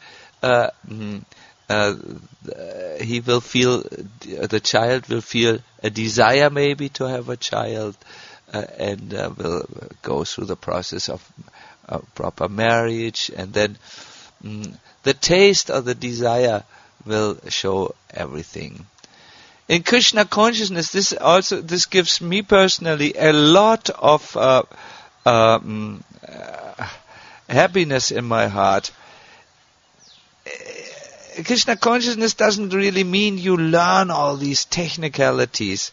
he will feel, the child will feel a desire maybe to have a child, and will go through the process of proper marriage, and then the taste of the desire will show everything. In Krishna consciousness, this gives me personally a lot of happiness in my heart. Krishna consciousness doesn't really mean you learn all these technicalities.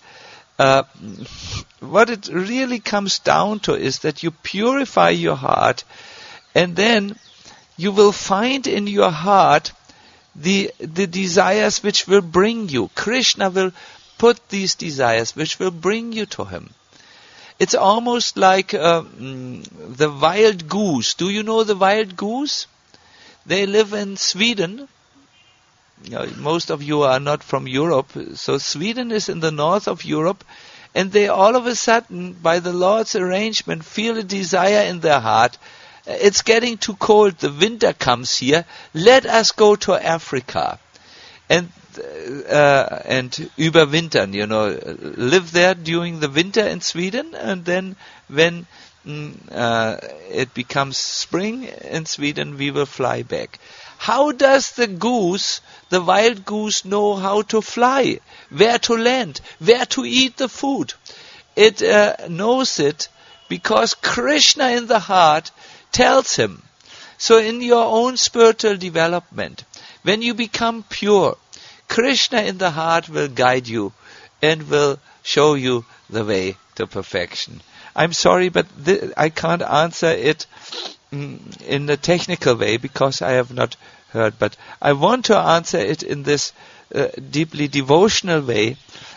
What it really comes down to is that you purify your heart, and then you will find in your heart the desires which will bring you. Krishna will put these desires which will bring you to him. It's almost like the wild goose. Do you know the wild goose? They live in Sweden. Most of you are not from Europe. So Sweden is in the north of Europe. And they all of a sudden, by the Lord's arrangement, feel a desire in their heart. It's getting too cold. The winter comes here. Let us go to Africa. And überwintern, live there during the winter in Sweden, and then when it becomes spring in Sweden, we will fly back. How does the wild goose, know how to fly, where to land, where to eat the food? It knows it because Krishna in the heart tells him. So in your own spiritual development, when you become pure, Krishna in the heart will guide you and will show you the way to perfection. I'm sorry, but I can't answer it in a technical way because I have not heard. But I want to answer it in this deeply devotional way.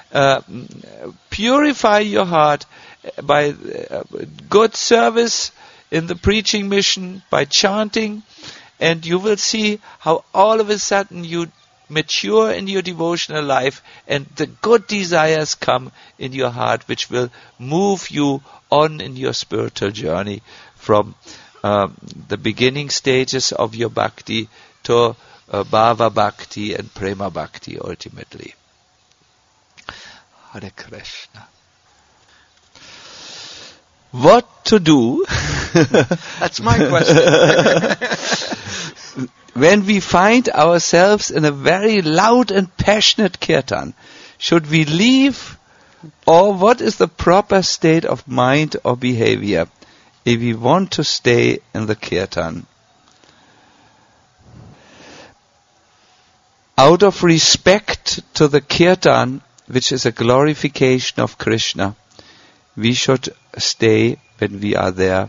Purify your heart by good service in the preaching mission, by chanting, and you will see how all of a sudden you mature in your devotional life, and the good desires come in your heart which will move you on in your spiritual journey from the beginning stages of your bhakti to bhava bhakti and prema bhakti ultimately. Hare Krishna. What to do? That's my question. When we find ourselves in a very loud and passionate kirtan, should we leave, or what is the proper state of mind or behavior if we want to stay in the kirtan? Out of respect to the kirtan, which is a glorification of Krishna, we should stay when we are there,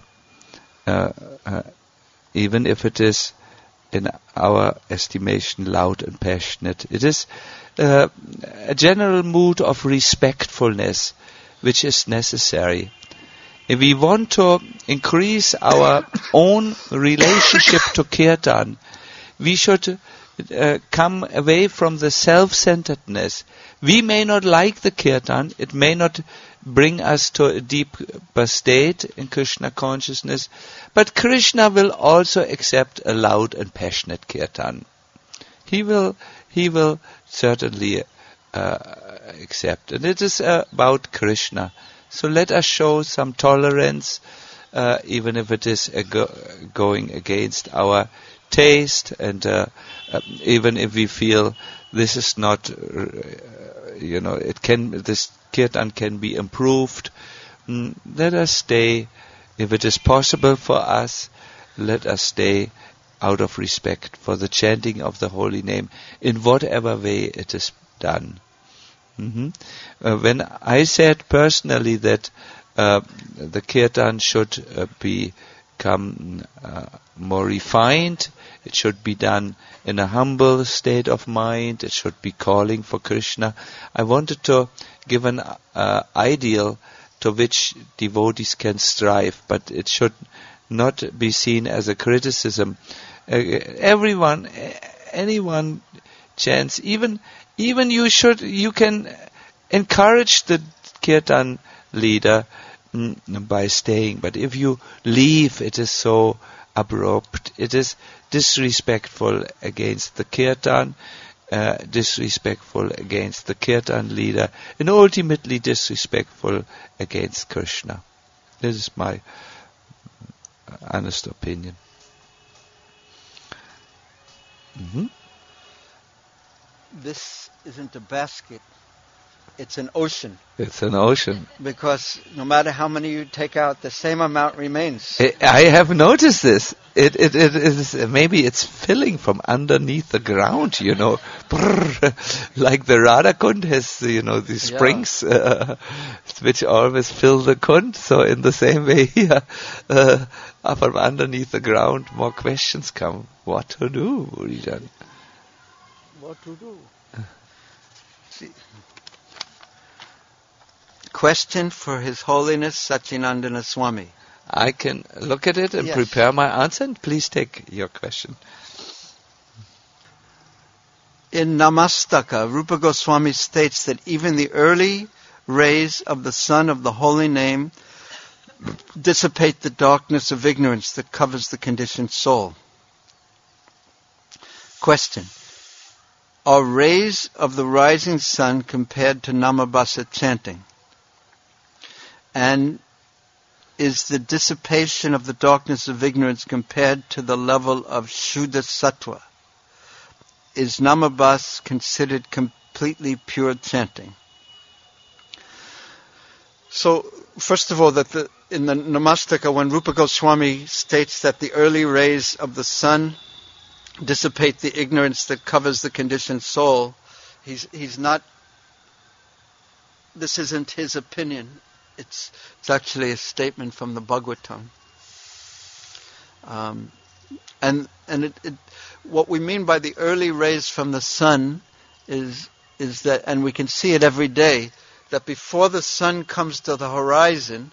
even if it is in our estimation loud and passionate. It is a general mood of respectfulness which is necessary. If we want to increase our own relationship to kirtan, we should come away from the self-centeredness. We may not like the kirtan, it may not bring us to a deeper state in Krishna consciousness, but Krishna will also accept a loud and passionate kirtan. He will certainly accept. And it is about Krishna. So let us show some tolerance, even if it is going against our taste, and even if we feel this is not, this kirtan can be improved. Let us stay, if it is possible for us, let us stay out of respect for the chanting of the holy name in whatever way it is done. When I said personally that the kirtan should become more refined, it should be done in a humble state of mind, it should be calling for Krishna, I wanted to give an ideal to which devotees can strive, but it should not be seen as a criticism. Anyone chants, even you can encourage the kirtan leader by staying, but if you leave, it is so abrupt, it is disrespectful against the kirtan, disrespectful against the kirtan leader, and ultimately disrespectful against Krishna. This is my honest opinion. This isn't a basket, it's an ocean. It's an ocean. Because no matter how many you take out, the same amount remains. I have noticed this. It is, maybe it's filling from underneath the ground, Brrr, like the Radha Kund has, these springs, which always fill the Kund. So in the same way here, from underneath the ground, more questions come. What to do, Burijan? What to do? See. Question for His Holiness Sachinandana Swami. I can look at it and prepare my answer, and please take your question. In Namastaka, Rupa Goswami states that even the early rays of the sun of the holy name dissipate the darkness of ignorance that covers the conditioned soul. Question. Are rays of the rising sun compared to Namabasa chanting? And is the dissipation of the darkness of ignorance compared to the level of Shuddha Sattva? Is Namabas considered completely pure chanting? So, first of all, in the Namastaka, when Rupa Goswami states that the early rays of the sun dissipate the ignorance that covers the conditioned soul, he's not. This isn't his opinion. It's actually a statement from the Bhagavatam. And what we mean by the early rays from the sun is that, and we can see it every day, that before the sun comes to the horizon,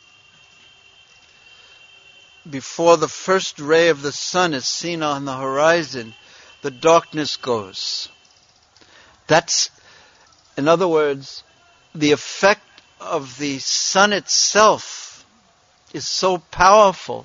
before the first ray of the sun is seen on the horizon, the darkness goes. That's, in other words, the effect of the sun itself is so powerful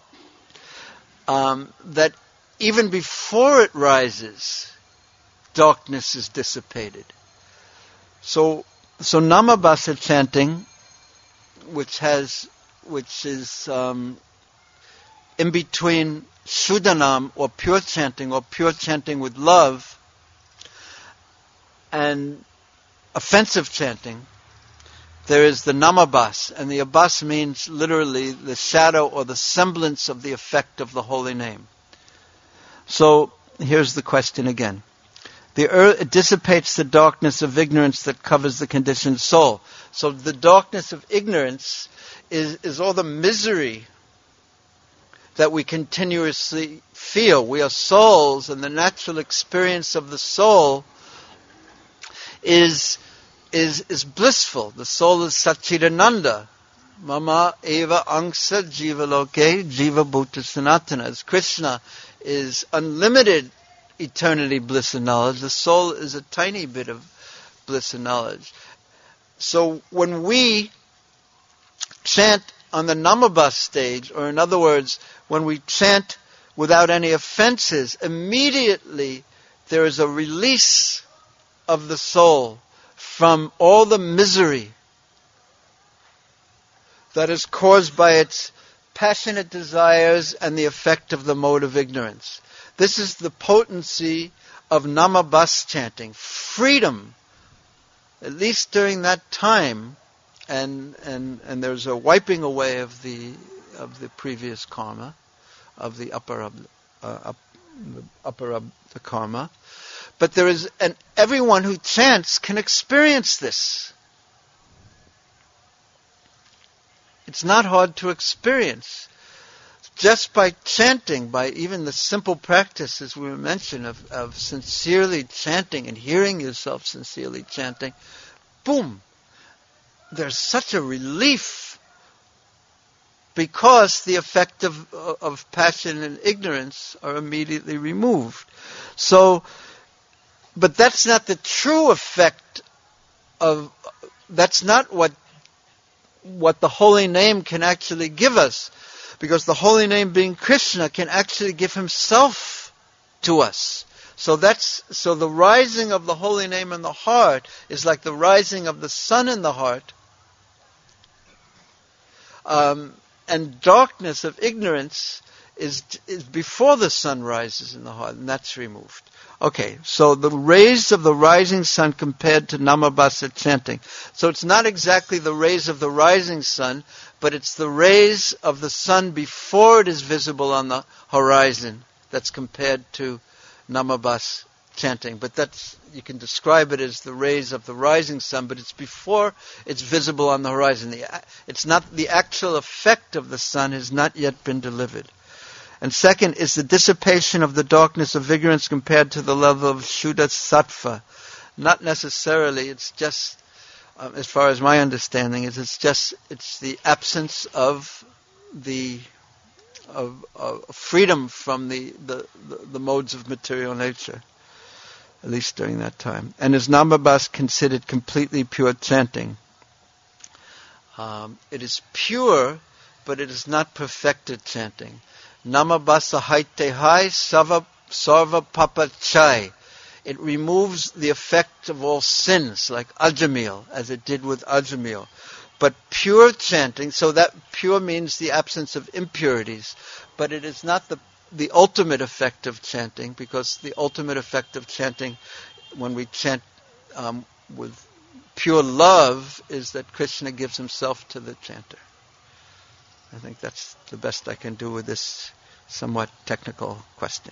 that even before it rises, darkness is dissipated. So Namabasa chanting, which is in between Shuddhanam or pure chanting with love, and offensive chanting, there is the Namabas, and the Abbas means literally the shadow or the semblance of the effect of the holy name. So here's the question again. It dissipates the darkness of ignorance that covers the conditioned soul. So the darkness of ignorance is all the misery that we continuously feel. We are souls, and the natural experience of the soul is blissful. The soul is Satchidananda. Mama eva angsa jiva loke jiva bhuta sanatana. As Krishna is unlimited eternity, bliss and knowledge, the soul is a tiny bit of bliss and knowledge. So when we chant on the Namabas stage, or in other words, when we chant without any offenses, immediately there is a release of the soul from all the misery that is caused by its passionate desires and the effect of the mode of ignorance. This is the potency of Namabas chanting. Freedom, at least during that time, and there's a wiping away of the previous karma, of the upper the karma. But there is, and everyone who chants can experience this. It's not hard to experience. Just by chanting, by even the simple practice, as we mentioned, of sincerely chanting and hearing yourself sincerely chanting, boom, there's such a relief, because the effect of passion and ignorance are immediately removed. So, but that's not the true effect of, that's not what the holy name can actually give us. Because the holy name, being Krishna, can actually give himself to us. So the rising of the holy name in the heart is like the rising of the sun in the heart. And darkness of ignorance is before the sun rises in the heart, and that's removed. Okay, so the rays of the rising sun compared to Namabasa chanting. So it's not exactly the rays of the rising sun, but it's the rays of the sun before it is visible on the horizon that's compared to Namabas chanting. But that's, you can describe it as the rays of the rising sun, but it's before it's visible on the horizon. It's not, the actual effect of the sun has not yet been delivered. And second is the dissipation of the darkness of ignorance compared to the level of Shuddha Sattva. Not necessarily, it's just, as far as my understanding is, it's the absence of the freedom from the modes of material nature, at least during that time. And is Namabas considered completely pure chanting? It is pure, but it is not perfected chanting. Namabasa haite hai sarva papachai. It removes the effect of all sins, like Ajamil, as it did with Ajamil. But pure chanting, so that pure means the absence of impurities, but it is not the ultimate effect of chanting, because the ultimate effect of chanting, when we chant with pure love, is that Krishna gives himself to the chanter. I think that's the best I can do with this somewhat technical question.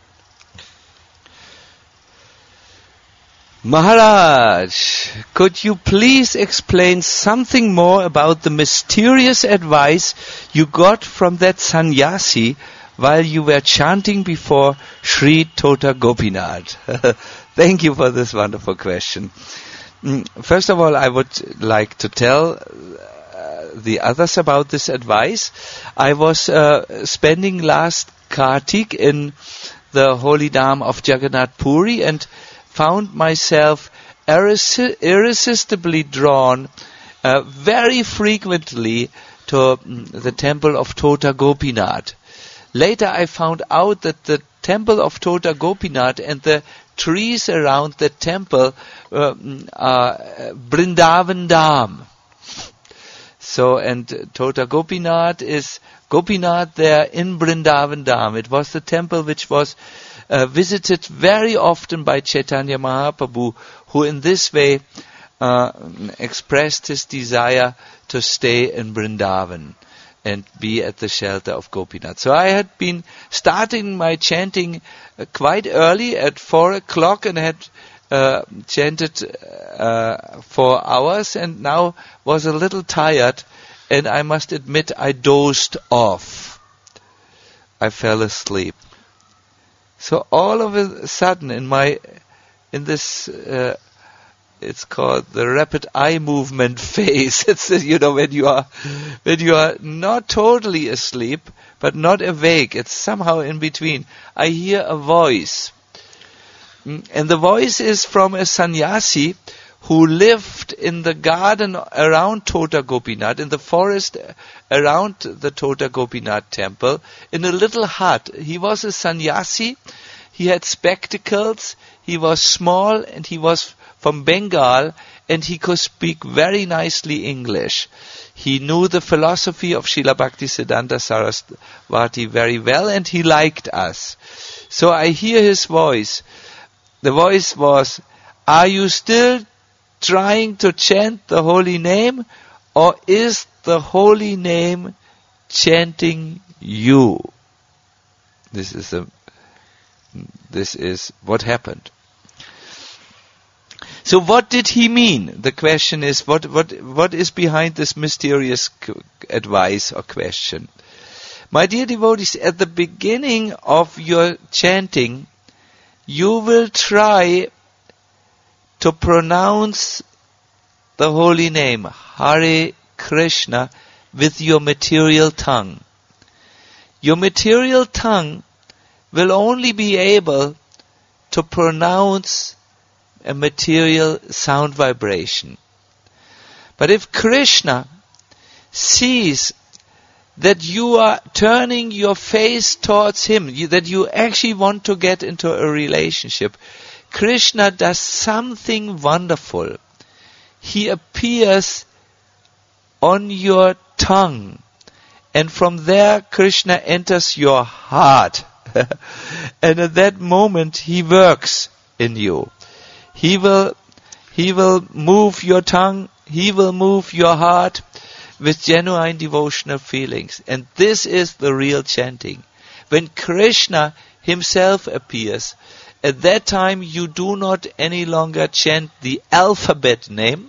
Maharaj, could you please explain something more about the mysterious advice you got from that sannyasi while you were chanting before Sri Tota Gopinath? Thank you for this wonderful question. First of all, I would like to tell the others about this advice. I was spending last Kartik in the holy Dham of Jagannath Puri and found myself irresistibly drawn very frequently to the temple of Tota Gopinath. Later I found out that the temple of Tota Gopinath and the trees around the temple are Vrindavan Dham. So, and Tota Gopinath is Gopinath there in Vrindavan Dham. It was the temple which was visited very often by Chaitanya Mahaprabhu, who in this way expressed his desire to stay in Vrindavan and be at the shelter of Gopinath. So I had been starting my chanting quite early at 4 o'clock and had chanted 4 hours, and now was a little tired, and I must admit I dozed off. I fell asleep. So all of a sudden in this it's called the rapid eye movement phase. It's when you are not totally asleep but not awake. It's somehow in between. I hear a voice. And the voice is from a sannyasi who lived in the garden around Tota Gopinath, in the forest around the Tota Gopinath temple, in a little hut. He was a sannyasi. He had spectacles. he was small and he was from Bengal and he could speak very nicely English. He knew the philosophy of Srila Bhaktisiddhanta Saraswati very well and he liked us. So I hear his voice. The voice was, "Are you still trying to chant the holy name, or is the holy name chanting you?" This is what happened. So what did he mean? The question is, what is behind this mysterious advice or question? My dear devotees, at the beginning of your chanting, you will try to pronounce the holy name, Hare Krishna, with your material tongue. Your material tongue will only be able to pronounce a material sound vibration. But if Krishna sees that you are turning your face towards him, that you actually want to get into a relationship, Krishna does something wonderful. He appears on your tongue, and from there Krishna enters your heart. And at that moment he works in you. He will move your tongue, he will move your heart with genuine devotional feelings. And this is the real chanting. When Krishna himself appears, at that time you do not any longer chant the alphabet name,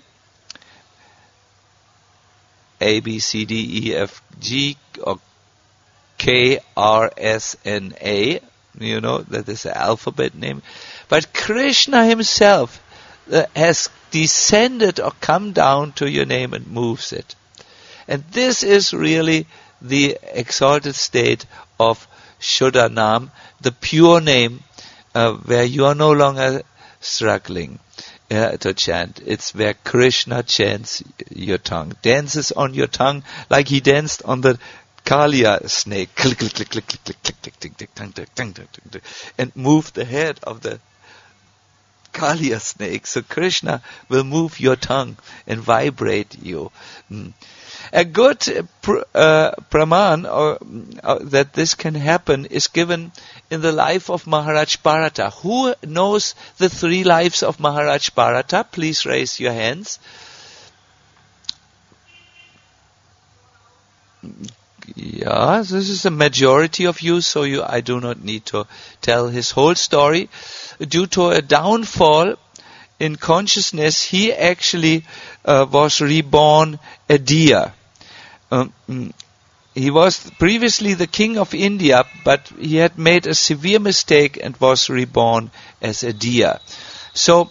A, B, C, D, E, F, G, or K, R, S, N, A. You know, that is the alphabet name. But Krishna himself has descended or come down to your name and moves it. And this is really the exalted state of Shuddha Nam, the pure name, where you are no longer struggling to chant. It's where Krishna chants your tongue, dances on your tongue like he danced on the Kalia snake, click, click, click, click, click, click, click, click, click, click, click, click, click, click, click, and move the head of the Kalia snake. So Krishna will move your tongue and vibrate you. A good praman that this can happen is given in the life of Maharaj Bharata. Who knows the 3 lives of Maharaj Bharata? Please raise your hands. Yeah, this is a majority of you, so I do not need to tell his whole story. Due to a downfall in consciousness, he actually was reborn a deer. He was previously the king of India, but he had made a severe mistake and was reborn as a deer. So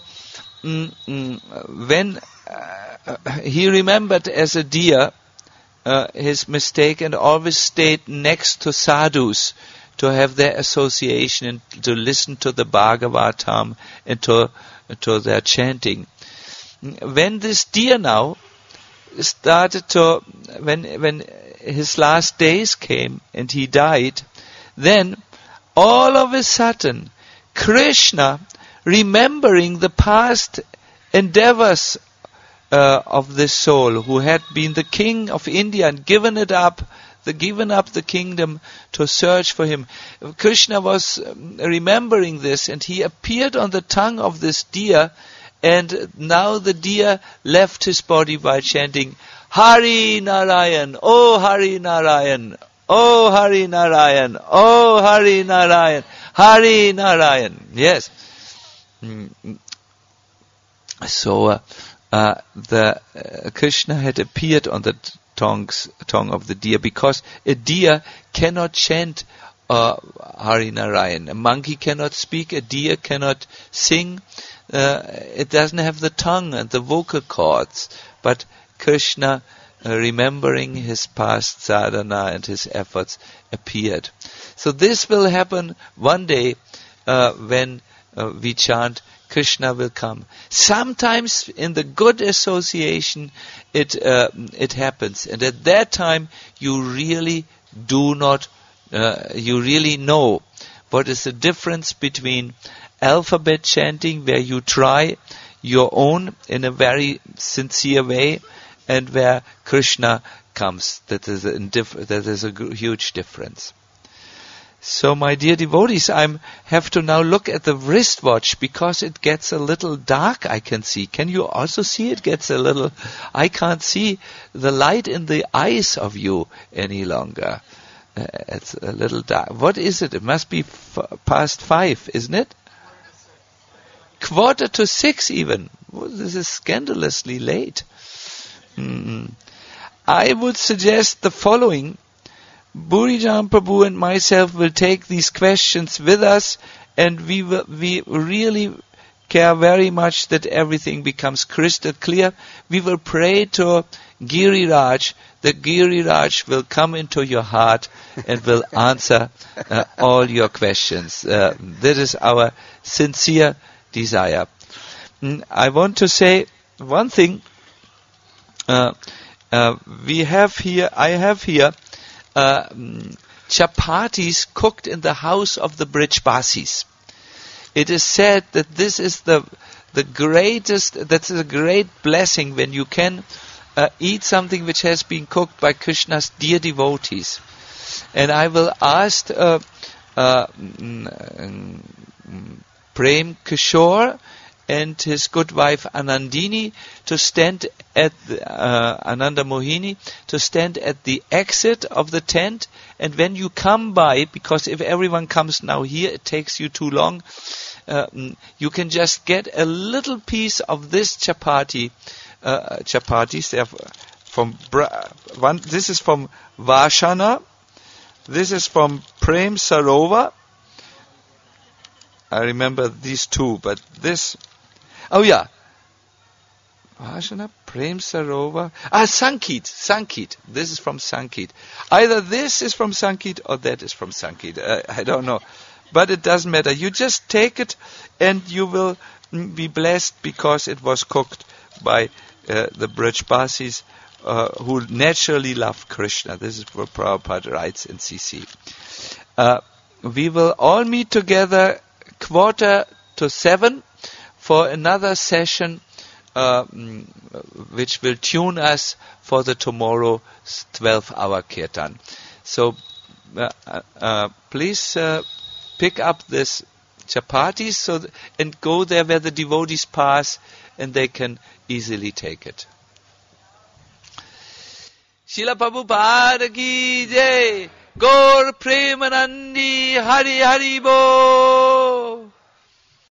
when he remembered as a deer his mistake and always stayed next to sadhus to have their association and to listen to the Bhagavatam and to their chanting. When this deer now started to, when his last days came and he died, then all of a sudden Krishna, remembering the past endeavors of this soul who had been the king of India and given up the kingdom to search for him. Krishna was remembering this, and he appeared on the tongue of this deer, and now the deer left his body while chanting, Hari Narayan, oh Hari Narayan, oh Hari Narayan, oh Hari Narayan, Hari Narayan. Yes. So the Krishna had appeared on the tongue of the deer, because a deer cannot chant Hari Narayan. A monkey cannot speak, a deer cannot sing. It doesn't have the tongue and the vocal cords. But Krishna, remembering his past sadhana and his efforts, appeared. So this will happen one day when we chant, Krishna will come. Sometimes in the good association it happens, and at that time you really know what is the difference between alphabet chanting where you try your own in a very sincere way, and where Krishna comes. That is a huge difference. So, my dear devotees, I have to now look at the wristwatch because it gets a little dark, I can see. Can you also see it gets a little... I can't see the light in the eyes of you any longer. It's a little dark. What is it? It must be past 5, isn't it? 5:45 even. Well, this is scandalously late. I would suggest the following. Bhurijam Prabhu and myself will take these questions with us, and we really care very much that everything becomes crystal clear. We will pray to Giriraj, that Giriraj will come into your heart and will answer all your questions. That is our sincere desire. I want to say one thing. I have here chapatis cooked in the house of the Brijbasis. It is said that this is the greatest, that's a great blessing when you can eat something which has been cooked by Krishna's dear devotees. And I will ask Prem Kishore and his good wife Anandini to stand at Ananda Mohini to stand at the exit of the tent, and when you come by, because if everyone comes now here it takes you too long, you can just get a little piece of this chapatis. They're from this is from Vashana, this is from Prem Sarovar. I remember these two, but this... Oh yeah. Vashana, Prem Sarovar. Sankit. This is from Sankit. Either this is from Sankit or that is from Sankit. I don't know. But it doesn't matter. You just take it and you will be blessed because it was cooked by the Brijbasis who naturally love Krishna. This is what Prabhupada writes in CC. We will all meet together 6:45 for another session which will tune us for the tomorrow's 12-hour kirtan. So please pick up this chapatis and go there where the devotees pass and they can easily take it. Srila Prabhupada ki jai, Gaur Premanandi Hari Hari Bol.